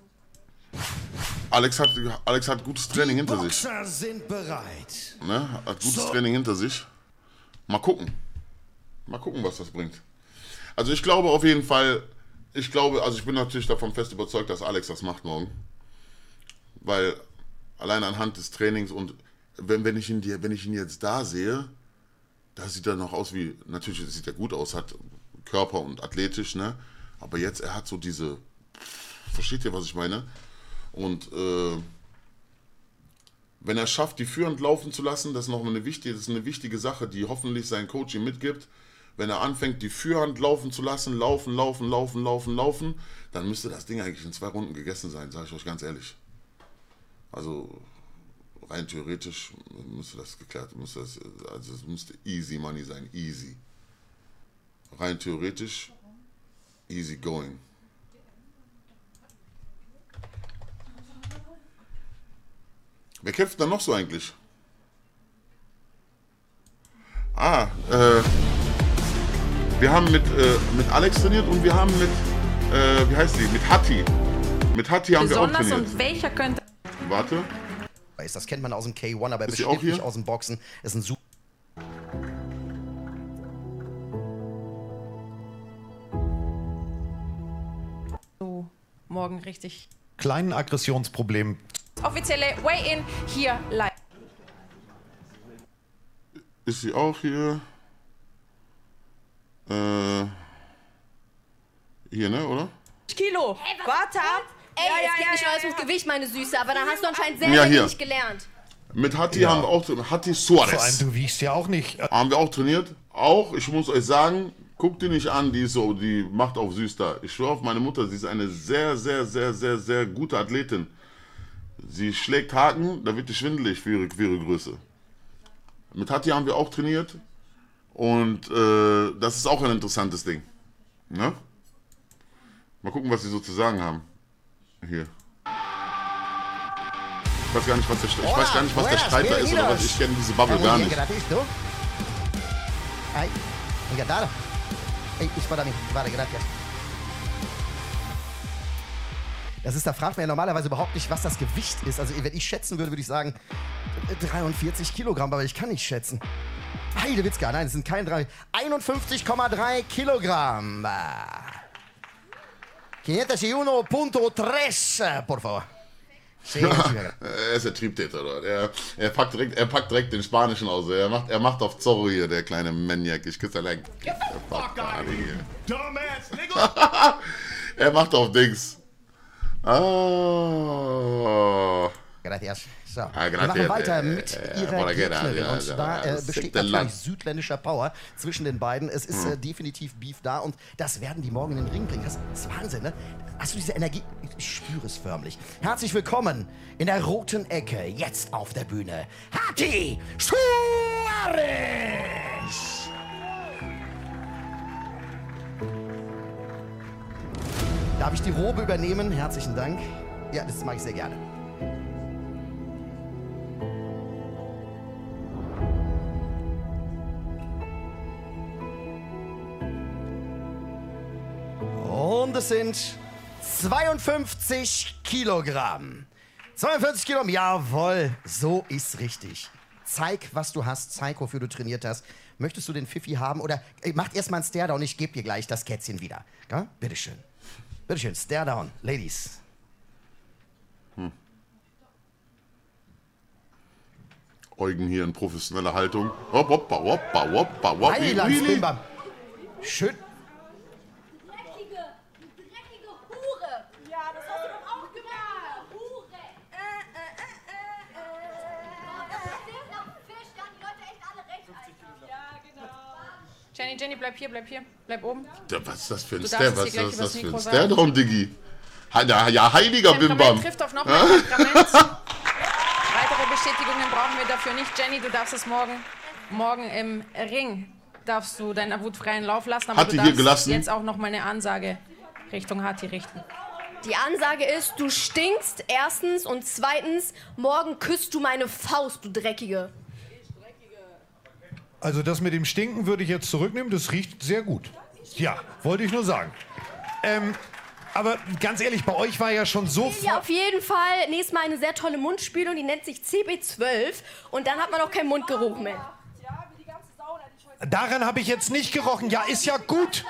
Speaker 1: Alex hat, Alex hat gutes Training hinter sich.
Speaker 7: Boxer sind bereit.
Speaker 1: Ne? Hat gutes
Speaker 7: So.
Speaker 1: Training hinter sich. Mal gucken. Mal gucken, was das bringt. Also ich glaube auf jeden Fall, ich glaube, also ich bin natürlich davon fest überzeugt, dass Alex das macht morgen. Weil allein anhand des Trainings und wenn, wenn, ich ihn, wenn ich ihn jetzt da sehe, da sieht er noch aus wie, natürlich sieht er gut aus, hat Körper und athletisch, ne? Aber jetzt, er hat so diese, versteht ihr, was ich meine? Und äh, wenn er schafft, die Führhand laufen zu lassen, das ist noch eine wichtige, das ist eine wichtige Sache, die hoffentlich sein Coach ihm mitgibt. Wenn er anfängt, die Führhand laufen zu lassen, laufen, laufen, laufen, laufen, laufen, dann müsste das Ding eigentlich in zwei Runden gegessen sein, sage ich euch ganz ehrlich. Also rein theoretisch müsste das geklärt, müsste das, also es müsste easy money sein, easy. Rein theoretisch easy going. Wer kämpft dann noch so eigentlich? Ah, äh, wir haben mit, äh, mit Alex trainiert und wir haben mit, äh, wie heißt die, mit Hatti. Mit Hatti haben
Speaker 9: Besonders
Speaker 1: wir auch trainiert.
Speaker 9: und welcher könnte...
Speaker 1: Warte.
Speaker 7: Das kennt man aus dem K eins, aber
Speaker 1: Ist sie
Speaker 7: bestimmt
Speaker 1: auch hier?
Speaker 7: nicht aus dem Boxen. Ist ein super.
Speaker 9: So, morgen richtig.
Speaker 10: Kleinen Aggressionsproblem.
Speaker 9: Offizielle Weigh-In hier live.
Speaker 1: Ist sie auch hier? Äh, hier, ne, oder?
Speaker 17: Kilo. Warte ab.
Speaker 18: Ey,
Speaker 17: Ja,
Speaker 18: es
Speaker 17: ja,
Speaker 18: geht
Speaker 17: ja,
Speaker 18: nicht nur
Speaker 17: ja,
Speaker 18: alles ums
Speaker 17: ja.
Speaker 18: Gewicht, meine Süße, aber dann hast du anscheinend sehr,
Speaker 1: Ja,
Speaker 18: sehr
Speaker 1: hier.
Speaker 18: wenig gelernt.
Speaker 1: Mit Hatti
Speaker 10: Ja.
Speaker 1: haben wir auch trainiert. Hatti Suarez.
Speaker 10: Vor allem, du wiegst ja auch nicht.
Speaker 1: Haben wir auch trainiert. Auch, ich muss euch sagen, Guck die nicht an, die ist so, die macht auf süß da. Ich schwöre auf meine Mutter, sie ist eine sehr, sehr, sehr, sehr, sehr gute Athletin. Sie schlägt Haken, da wird die schwindelig für ihre, für ihre Größe. Mit Hatti haben wir auch trainiert und äh, das ist auch ein interessantes Ding. Ne? Mal gucken, was sie so zu sagen haben. Hier. Ich weiß gar nicht, was der, ich weiß gar nicht, was der Streit da ist oder was. Ich kenne diese Bubble gar nicht.
Speaker 7: Ay, encantado. Ey, ich war da nicht. Warte, gracias. Das ist, da fragt man ja normalerweise überhaupt nicht, was das Gewicht ist. Also, wenn ich schätzen würde, würde ich sagen dreiundvierzig Kilogramm, aber ich kann nicht schätzen. Heidewitzka, nein, es sind keine drei. einundfünfzig Komma drei Kilogramm. vierhunderteins Komma drei, por favor.
Speaker 1: Er ist der Triebtäter dort. Er, er, packt direkt, er packt direkt den Spanischen aus. Er macht, er macht auf Zorro hier, der kleine Maniac. Ich küsse allein. Er macht auf Dings. Ah.
Speaker 7: Gracias. So.
Speaker 1: Ah,
Speaker 7: wir machen weiter mit ihrer Gegnerin. Und da äh, besteht natürlich südländischer Power zwischen den beiden. Es ist äh, definitiv Beef da und das werden die morgen in den Ring bringen. Das ist Wahnsinn, ne? Hast du diese Energie? Ich spüre es förmlich. Herzlich willkommen in der roten Ecke. Jetzt auf der Bühne. Hatti Suarez! Darf ich die Robe übernehmen? Herzlichen Dank. Ja, das mache ich sehr gerne. Und es sind zweiundfünfzig Kilogramm. zweiundvierzig Kilogramm, jawohl, so ist richtig. Zeig, was du hast, zeig, wofür du trainiert hast. Möchtest du den Pfiffi haben oder ey, macht erstmal einen Stare-Down, ich gebe dir gleich das Kätzchen wieder. Ja? Bitteschön. Bitteschön, Stare-Down, Ladies.
Speaker 1: Hm. Eugen hier in professioneller Haltung. Hopp, hoppa, hoppa, hoppa, hoppa.
Speaker 7: Heilandsbimbam. Schön.
Speaker 9: Jenny, Jenny, bleib hier, bleib hier, bleib oben.
Speaker 1: Ja, was ist das für ein
Speaker 9: Du
Speaker 1: Stare?
Speaker 9: darfst
Speaker 1: Was
Speaker 9: jetzt
Speaker 1: ist
Speaker 9: hier
Speaker 1: das
Speaker 9: gleich
Speaker 1: für ein
Speaker 9: übers Mikro
Speaker 1: Stare-Down, Diggi? Ja, ja, heiliger Bimbam.
Speaker 9: trifft auf noch ein Temperament. Weitere Bestätigungen brauchen wir dafür nicht. Jenny, du darfst es morgen, morgen im Ring, darfst du deinen wutfreien Lauf lassen. Aber
Speaker 1: Hatti
Speaker 9: du
Speaker 1: hier
Speaker 9: darfst
Speaker 1: gelassen.
Speaker 9: jetzt auch noch mal eine Ansage Richtung Hatti richten.
Speaker 18: Die Ansage ist, du stinkst erstens und zweitens, morgen küsst du meine Faust, du Dreckige.
Speaker 10: Also das mit dem Stinken würde ich jetzt zurücknehmen, das riecht sehr gut. Ja, wollte ich nur sagen. Ähm, aber ganz ehrlich, bei euch war ja schon so...
Speaker 18: Ja, auf jeden Fall nächstes Mal eine sehr tolle Mundspülung, die nennt sich C B zwölf und dann hat man auch keinen Mundgeruch mehr.
Speaker 10: Daran habe ich jetzt nicht gerochen. Ja, ist ja gut.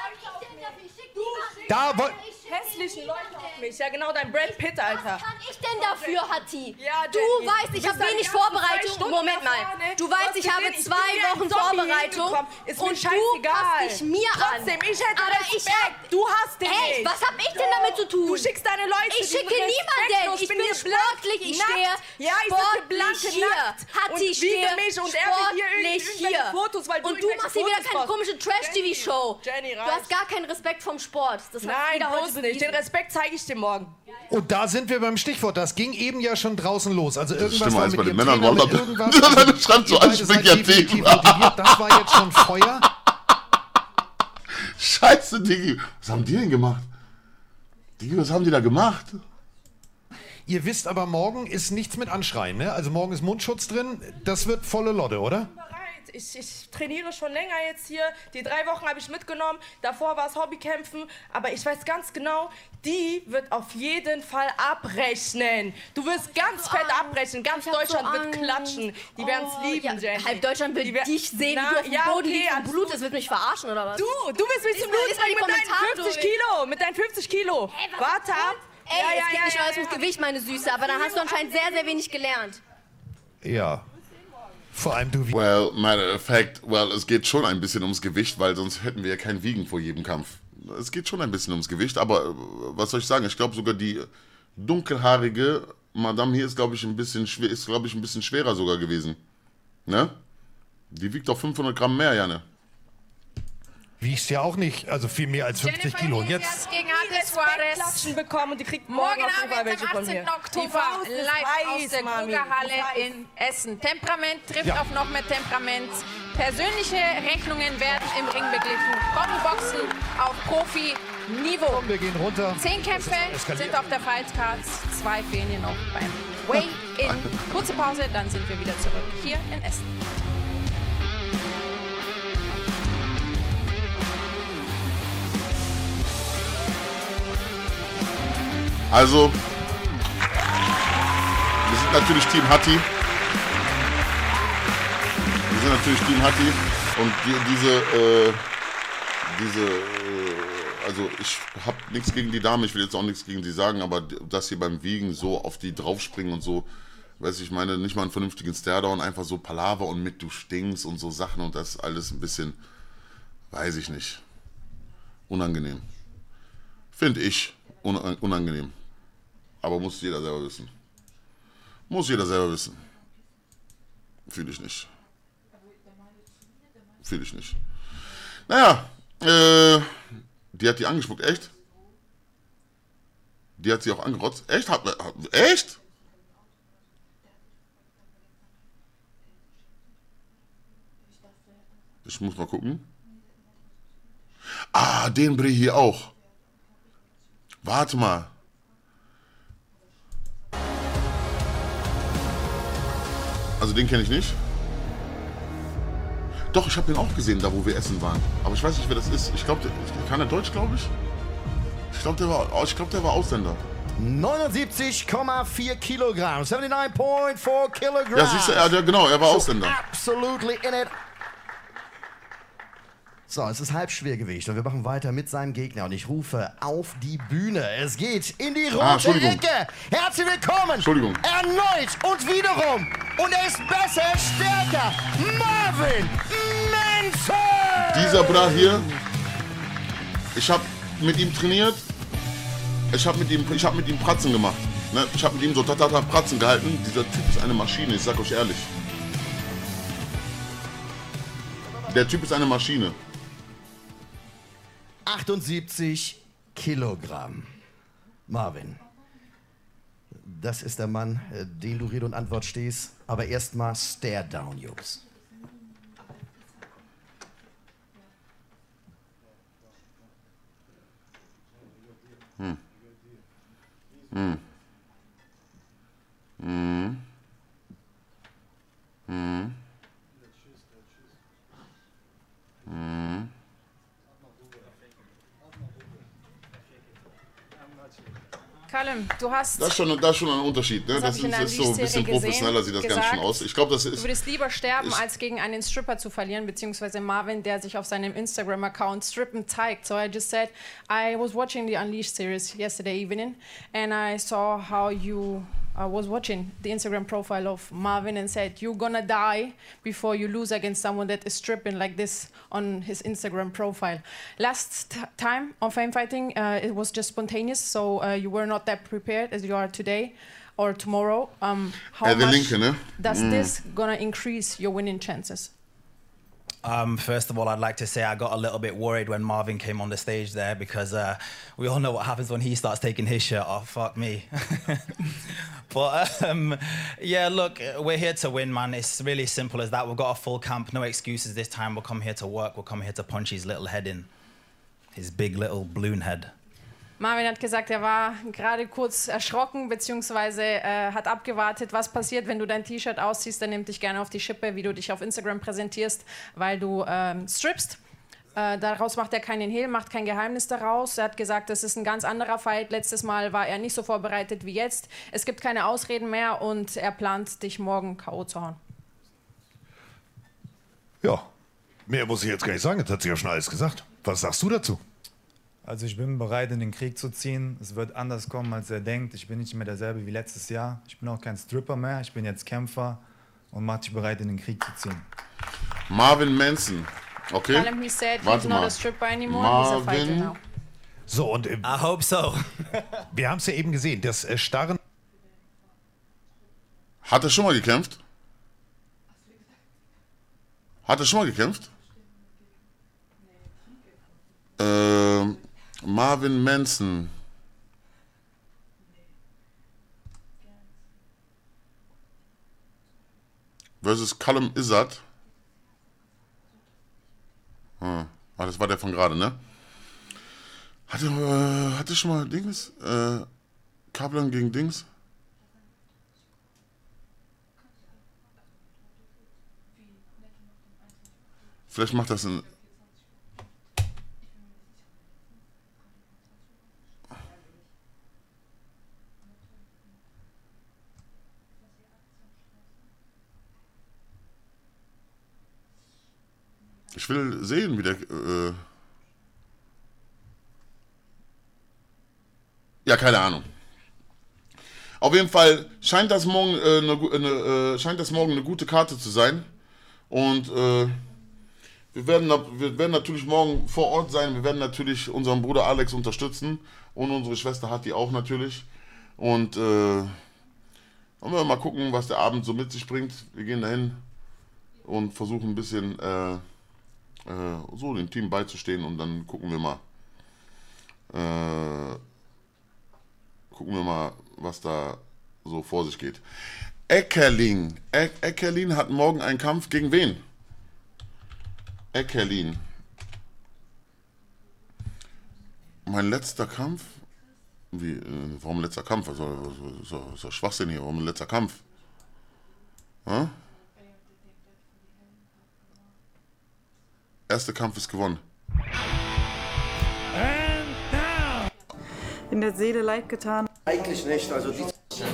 Speaker 10: Da wollt...
Speaker 17: Hässlichen Leute auf mich. Ja, genau, dein Brad Pitt, Alter.
Speaker 18: Was kann ich denn dafür, Hatti?
Speaker 17: Ja,
Speaker 18: du
Speaker 17: Jenny,
Speaker 18: weißt, ich
Speaker 17: du
Speaker 18: habe
Speaker 17: bist
Speaker 18: wenig
Speaker 17: deine ersten zwei
Speaker 18: Vorbereitung.
Speaker 17: Stunden
Speaker 18: Moment
Speaker 17: davor,
Speaker 18: mal.
Speaker 17: ne?
Speaker 18: Du
Speaker 17: Du
Speaker 18: weißt,
Speaker 17: hast
Speaker 18: ich habe
Speaker 17: gesehen, ich bin
Speaker 18: zwei
Speaker 17: wie ein
Speaker 18: Wochen
Speaker 17: Zombie
Speaker 18: Vorbereitung.
Speaker 17: hingekommen. Ist mir
Speaker 18: Und du
Speaker 17: scheißegal.
Speaker 18: passt dich mir an.
Speaker 17: Trotzdem, ich hätte
Speaker 18: Aber
Speaker 17: Respekt.
Speaker 18: ich,
Speaker 17: Du hast den
Speaker 18: Hey,
Speaker 17: nicht.
Speaker 18: was hab ich denn damit zu tun?
Speaker 17: Du schickst deine Leute.
Speaker 18: Ich
Speaker 17: die
Speaker 18: schicke
Speaker 17: sind
Speaker 18: niemanden.
Speaker 17: respektlos.
Speaker 18: Ich bin
Speaker 17: hier
Speaker 18: sportlich. Ich
Speaker 17: nackt.
Speaker 18: stehe
Speaker 17: Ja, ich sitze
Speaker 18: sportlich
Speaker 17: blanke
Speaker 18: hier.
Speaker 17: nackt.
Speaker 18: Hatti,
Speaker 17: und
Speaker 18: stehe
Speaker 17: wiege mich und er will hier
Speaker 18: sportlich
Speaker 17: irgendwelche
Speaker 18: hier.
Speaker 17: Fotos, weil du
Speaker 18: Und du
Speaker 17: irgendwelche
Speaker 18: machst hier wieder
Speaker 17: Fotos
Speaker 18: keine
Speaker 17: brauchst.
Speaker 18: komische Trash-T V-Show.
Speaker 17: Jenny,
Speaker 18: Du
Speaker 17: reicht.
Speaker 18: hast gar keinen Respekt vom Sport. Das hat
Speaker 17: Nein,
Speaker 18: jeder heute
Speaker 17: bloß nicht. Den
Speaker 18: bewiesen.
Speaker 17: Respekt zeige ich dir morgen.
Speaker 10: Und da sind wir beim Stichwort. Das ging eben ja schon draußen los. Also
Speaker 1: Das ist
Speaker 10: irgendwas
Speaker 1: schlimmer
Speaker 10: war
Speaker 1: als
Speaker 10: mit
Speaker 1: bei den
Speaker 10: ihrem
Speaker 1: Männern.
Speaker 10: Trainer, mit
Speaker 1: Walter.
Speaker 10: irgendwas.
Speaker 1: Deine schreibt so
Speaker 10: Ihr
Speaker 1: an,
Speaker 10: beide
Speaker 1: ich bin
Speaker 10: seid
Speaker 1: ja
Speaker 10: definitiv
Speaker 1: Thema.
Speaker 10: motiviert. Das war jetzt schon Feuer.
Speaker 1: Scheiße, Diggi. Was haben die denn gemacht? Diggi, was haben die da gemacht?
Speaker 10: Ihr wisst aber, morgen ist nichts mit Anschreien, ne? Also morgen ist Mundschutz drin. Das wird volle Lotte, oder?
Speaker 17: Ich, ich trainiere schon länger jetzt hier. Die drei Wochen habe ich mitgenommen. Davor war es Hobbykämpfen. Aber ich weiß ganz genau, die wird auf jeden Fall abrechnen. Du wirst ganz fett abrechnen. Ganz Deutschland
Speaker 18: so
Speaker 17: wird
Speaker 18: Angst.
Speaker 17: klatschen. Die werden es
Speaker 18: Oh,
Speaker 17: lieben,
Speaker 18: ja,
Speaker 17: Jenny.
Speaker 18: halb Deutschland will
Speaker 17: Die wer-
Speaker 18: dich sehen,
Speaker 17: Na,
Speaker 18: wie du auf dem
Speaker 17: ja,
Speaker 18: Boden
Speaker 17: okay,
Speaker 18: liegst und
Speaker 17: alles
Speaker 18: Blut,
Speaker 17: gut.
Speaker 18: das wird mich verarschen, oder was?
Speaker 17: Du, du bist mich
Speaker 18: Lies
Speaker 17: zum
Speaker 18: mal-
Speaker 17: Blut
Speaker 18: lies mal die
Speaker 17: bringen mit deinen
Speaker 18: Kommentare
Speaker 17: fünfzig
Speaker 18: durch.
Speaker 17: Kilo. Mit deinen fünfzig Kilo. Warte ab.
Speaker 18: Ey,
Speaker 17: Ja, ja,
Speaker 18: es geht
Speaker 17: ja,
Speaker 18: nicht
Speaker 17: ja,
Speaker 18: alles
Speaker 17: ja.
Speaker 18: ums Gewicht, meine Süße, aber dann hast du anscheinend sehr, sehr wenig gelernt.
Speaker 10: Ja. Vor allem du wie.
Speaker 1: Well, matter of fact, well, es geht schon ein bisschen ums Gewicht, weil sonst hätten wir ja kein Wiegen vor jedem Kampf. Es geht schon ein bisschen ums Gewicht, aber äh, was soll ich sagen? Ich glaube sogar die dunkelhaarige Madame hier ist, glaube ich, ein bisschen schwer, ist, glaube ich, ein bisschen schwerer sogar gewesen. Ne? Die wiegt doch fünfhundert Gramm mehr, Janne.
Speaker 10: wiegst ja auch nicht, also viel mehr als fünfzig Kilo. Und jetzt
Speaker 9: Gegen Ade Suarez
Speaker 17: Klatschen bekommen und die kriegt
Speaker 9: morgen
Speaker 17: morgen auf jeden Fall
Speaker 9: Abend
Speaker 17: welche
Speaker 9: am
Speaker 17: von mir.
Speaker 9: achtzehnten Oktober
Speaker 17: Die Faust ist
Speaker 9: live
Speaker 17: heiß,
Speaker 9: aus der
Speaker 17: Mami,
Speaker 9: Krugerhalle
Speaker 17: ist heiß.
Speaker 9: in Essen. Temperament trifft
Speaker 10: Ja.
Speaker 9: auf noch mehr Temperament. Persönliche Rechnungen werden im Ring beglichen. Boxen auf Profi-Niveau.
Speaker 10: wir gehen runter.
Speaker 9: Zehn Kämpfe
Speaker 10: Es eskaliert.
Speaker 9: sind auf der Fightcard. Zwei fehlen hier noch beim Weigh-In. Kurze Pause, dann sind wir wieder zurück hier in Essen.
Speaker 1: Also, wir sind natürlich Team Hatti. Wir sind natürlich Team Hatti. Und die, diese, äh, diese, äh, also ich habe nichts gegen die Dame, ich will jetzt auch nichts gegen die sagen, aber dass sie beim Wiegen so auf die draufspringen und so, weiß ich meine, nicht mal einen vernünftigen Staredown, einfach so Palaver und mit du stinkst und so Sachen und das alles ein bisschen, weiß ich nicht, unangenehm. Finde ich unangenehm. Aber muss jeder selber wissen. Muss jeder selber wissen. Fühle ich nicht. Fühle ich nicht. Naja, äh, die hat die angespuckt, echt? Die hat sie auch angerotzt. Echt? Hat, hat, echt? Ich muss mal gucken. Ah, den Brie hier auch. Warte mal. Also den kenne ich nicht. Doch, ich habe den auch gesehen, da wo wir essen waren. Aber ich weiß nicht, wer das ist. Ich glaube, kann er Deutsch, glaube ich? Ich glaube, der war, ich glaube, der war Ausländer.
Speaker 7: neunundsiebzig Komma vier Kilogramm, neunundsiebzig Komma vier Kilogramm.
Speaker 1: Ja, siehst du, er, der, genau, er war
Speaker 7: so
Speaker 1: Ausländer.
Speaker 7: Absolutely in it. So, es ist Halbschwergewicht und wir machen weiter mit seinem Gegner und ich rufe auf die Bühne. Es geht in die rote
Speaker 1: Ah, Entschuldigung.
Speaker 7: Ecke. Herzlich willkommen.
Speaker 1: Entschuldigung.
Speaker 7: Erneut und wiederum. Und er ist besser, stärker. Marvin Manson.
Speaker 1: Dieser Bra hier, ich habe mit ihm trainiert. Ich habe mit ihm, ich habe mit ihm Pratzen gemacht. Ne? Ich habe mit ihm so tatata Pratzen gehalten. Dieser Typ ist eine Maschine, ich sag euch ehrlich. Der Typ ist eine Maschine.
Speaker 7: achtundsiebzig Kilogramm. Marvin, das ist der Mann, äh, den du Rede und Antwort stehst. Aber erstmal Stare Down, Jungs.
Speaker 1: Hm. Hm. Hm. Hm. Hm.
Speaker 9: Callum, du hast...
Speaker 1: Das ist schon, das ist schon ein Unterschied. Ne?
Speaker 9: Das
Speaker 1: Das
Speaker 9: hab ich in
Speaker 1: ist,
Speaker 9: der
Speaker 1: ist so ein bisschen
Speaker 9: Lichtserie
Speaker 1: professioneller,
Speaker 9: gesehen,
Speaker 1: sieht das ganz schön
Speaker 9: gesagt,
Speaker 1: aus. Ich glaube, das
Speaker 9: Du
Speaker 1: ist...
Speaker 9: würdest lieber sterben,
Speaker 1: ich-
Speaker 9: als gegen einen Stripper zu verlieren, beziehungsweise Marvin, der sich auf seinem Instagram-Account strippen zeigt. So I just said, I was watching the Unleashed series yesterday evening, and I saw how you uh, was watching the Instagram profile of Marvin and said, you're gonna die before you lose against someone that is stripping like this on his Instagram profile. Last t- time on Fame Fighting, uh, it was just spontaneous, so uh, you were not that prepared as you are today or tomorrow. Um, how
Speaker 1: Äh, der
Speaker 9: much
Speaker 1: Linke, ne?
Speaker 9: does
Speaker 1: Mm.
Speaker 9: this gonna increase your winning chances?
Speaker 19: Um, first of all, I'd like to say I got a little bit worried when Marvin came on the stage there because uh, we all know what happens when he starts taking his shirt off. Fuck me. But um, yeah, look, we're here to win, man. It's really simple as that. We've got a full camp, no excuses this time. We'll come here to work. We'll come here to punch his little head in, his big little balloon head.
Speaker 9: Marvin hat gesagt, er war gerade kurz erschrocken, beziehungsweise äh, hat abgewartet, was passiert, wenn du dein T-Shirt ausziehst. Dann nimmt dich gerne auf die Schippe, wie du dich auf Instagram präsentierst, weil du ähm, strippst. Äh, daraus macht er keinen Hehl, macht kein Geheimnis daraus. Er hat gesagt, das ist ein ganz anderer Fight. Letztes Mal war er nicht so vorbereitet wie jetzt. Es gibt keine Ausreden mehr und er plant, dich morgen K O zu hauen.
Speaker 10: Ja, mehr muss ich jetzt gar nicht sagen. Das hat sie ja schon alles gesagt. Was sagst du dazu?
Speaker 20: Also ich bin bereit, in den Krieg zu ziehen. Es wird anders kommen, als er denkt. Ich bin nicht mehr derselbe wie letztes Jahr. Ich bin auch kein Stripper mehr. Ich bin jetzt Kämpfer und mache dich bereit, in den Krieg zu ziehen.
Speaker 1: Marvin Manson. Okay.
Speaker 9: Callum, he said he's
Speaker 1: Warte
Speaker 9: not
Speaker 1: mal.
Speaker 9: a stripper anymore, he's a fighter
Speaker 1: Marvin.
Speaker 9: now.
Speaker 10: So, und äh,
Speaker 19: I hope so.
Speaker 10: wir haben es ja eben gesehen, das äh, Starren.
Speaker 1: Hat er schon mal gekämpft? Hat er schon mal gekämpft? Äh, Marvin Manson. Versus Callum Izzard. Ah, das war der von gerade, ne? Hatte, äh, hatte schon mal Dings? Äh, Kaplan gegen Dings? Vielleicht macht das ein... Ich will sehen, wie der... Äh ja, keine Ahnung. Auf jeden Fall scheint das morgen, äh, eine, eine, äh, scheint das morgen eine gute Karte zu sein. Und äh, wir, werden, wir werden natürlich morgen vor Ort sein. Wir werden natürlich unseren Bruder Alex unterstützen. Und unsere Schwester hat die auch natürlich. Und äh, wir mal gucken, was der Abend so mit sich bringt. Wir gehen dahin und versuchen ein bisschen... Äh, so dem Team beizustehen und dann gucken wir mal äh, gucken wir mal, was da so vor sich geht. Eckerlin e Eckerlin hat morgen einen Kampf gegen wen? Eckerlin. Mein letzter Kampf? Wie, äh, warum letzter Kampf? Was ist das ist Schwachsinn hier? Warum letzter Kampf? Hm? Erster Kampf ist gewonnen.
Speaker 21: In der Seele leid getan.
Speaker 22: Eigentlich nicht, also die...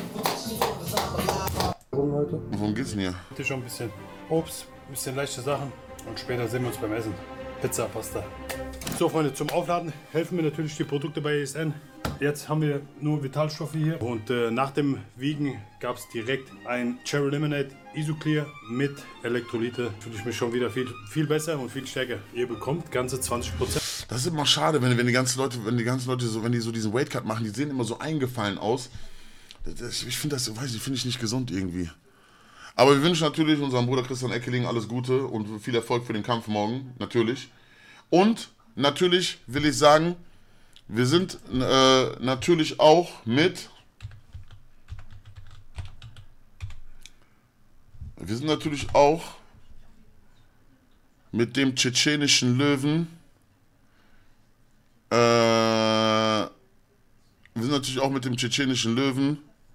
Speaker 1: Worum geht's denn hier?
Speaker 23: Heute schon ein bisschen Obst, ein bisschen leichte Sachen und später sehen wir uns beim Essen. Pizza, Pasta. So Freunde, zum Aufladen helfen mir natürlich die Produkte bei E S N. Jetzt haben wir nur Vitalstoffe hier und äh, nach dem Wiegen gab es direkt ein Cherry Lemonade Isoclear mit Elektrolyte. Fühle ich mich schon wieder viel, viel besser und viel stärker. Ihr bekommt ganze zwanzig Prozent.
Speaker 1: Das ist immer schade, wenn, wenn die ganzen Leute, wenn die ganzen Leute so, wenn die so diesen Weightcut machen, die sehen immer so eingefallen aus. Das, ich finde das, weiß ich, finde ich nicht gesund irgendwie. Aber wir wünschen natürlich unserem Bruder Christian Eckerlin alles Gute und viel Erfolg für den Kampf morgen, natürlich. Und natürlich will ich sagen, wir sind äh, natürlich auch mit, wir sind natürlich auch mit dem tschetschenischen Löwen, äh, wir sind natürlich auch mit dem tschetschenischen Löwen,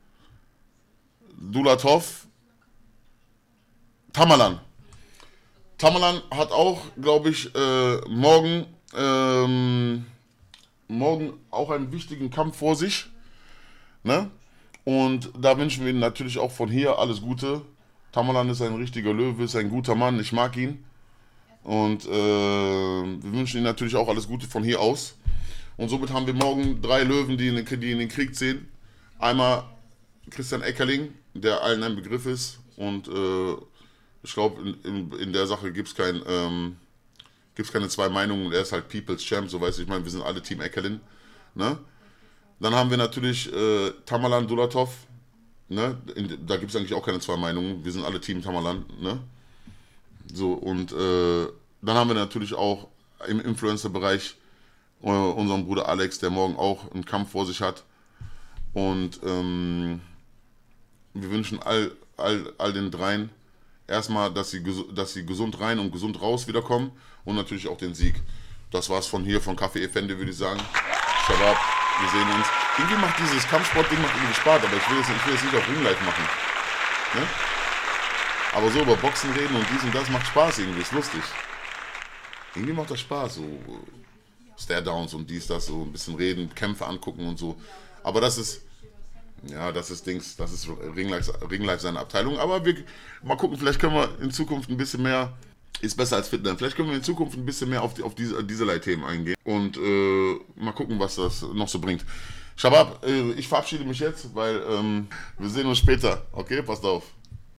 Speaker 1: Dulatov, Tamerlan. Tamerlan hat auch, glaube ich, äh, morgen, ähm, morgen auch einen wichtigen Kampf vor sich. Ne? Und da wünschen wir ihm natürlich auch von hier alles Gute. Tamerlan ist ein richtiger Löwe, ist ein guter Mann, ich mag ihn. Und äh, wir wünschen ihm natürlich auch alles Gute von hier aus. Und somit haben wir morgen drei Löwen, die in den, die in den Krieg ziehen. Einmal Christian Eckerlin, der allen ein Begriff ist. Und äh, ich glaube, in, in, in der Sache gibt es kein, ähm, gibt's keine zwei Meinungen. Er ist halt People's Champ, so weiß ich. Ich meine, wir sind alle Team Eckerlin. Ne? Dann haben wir natürlich äh, Tamerlan Dulatov. Ne? In, da gibt es eigentlich auch keine zwei Meinungen. Wir sind alle Team Tamerlan. Ne? So, und äh, dann haben wir natürlich auch im Influencer-Bereich äh, unseren Bruder Alex, der morgen auch einen Kampf vor sich hat. Und ähm, wir wünschen all, all, all den dreien erstmal, dass sie, dass sie gesund rein und gesund raus wiederkommen und natürlich auch den Sieg. Das war's von hier, von Café Effendi, würde ich sagen. Shabab, wir sehen uns. Irgendwie macht dieses Kampfsport-Ding macht irgendwie Spaß, aber ich will es ich will nicht auf Ringlife machen. Ne? Aber so über Boxen reden und dies und das macht Spaß irgendwie, ist lustig. Irgendwie macht das Spaß, so Stare-Downs und dies, das, so ein bisschen reden, Kämpfe angucken und so. Aber das ist, ja, das ist Dings, das ist Ringlife, Ringlife seine Abteilung. Aber wir mal gucken, vielleicht können wir in Zukunft ein bisschen mehr, ist besser als Fitness, vielleicht können wir in Zukunft ein bisschen mehr auf, die, auf diese, diese Themen eingehen. Und äh, mal gucken, was das noch so bringt. Shabab, äh, ich verabschiede mich jetzt, weil ähm, wir sehen uns später. Okay, passt auf.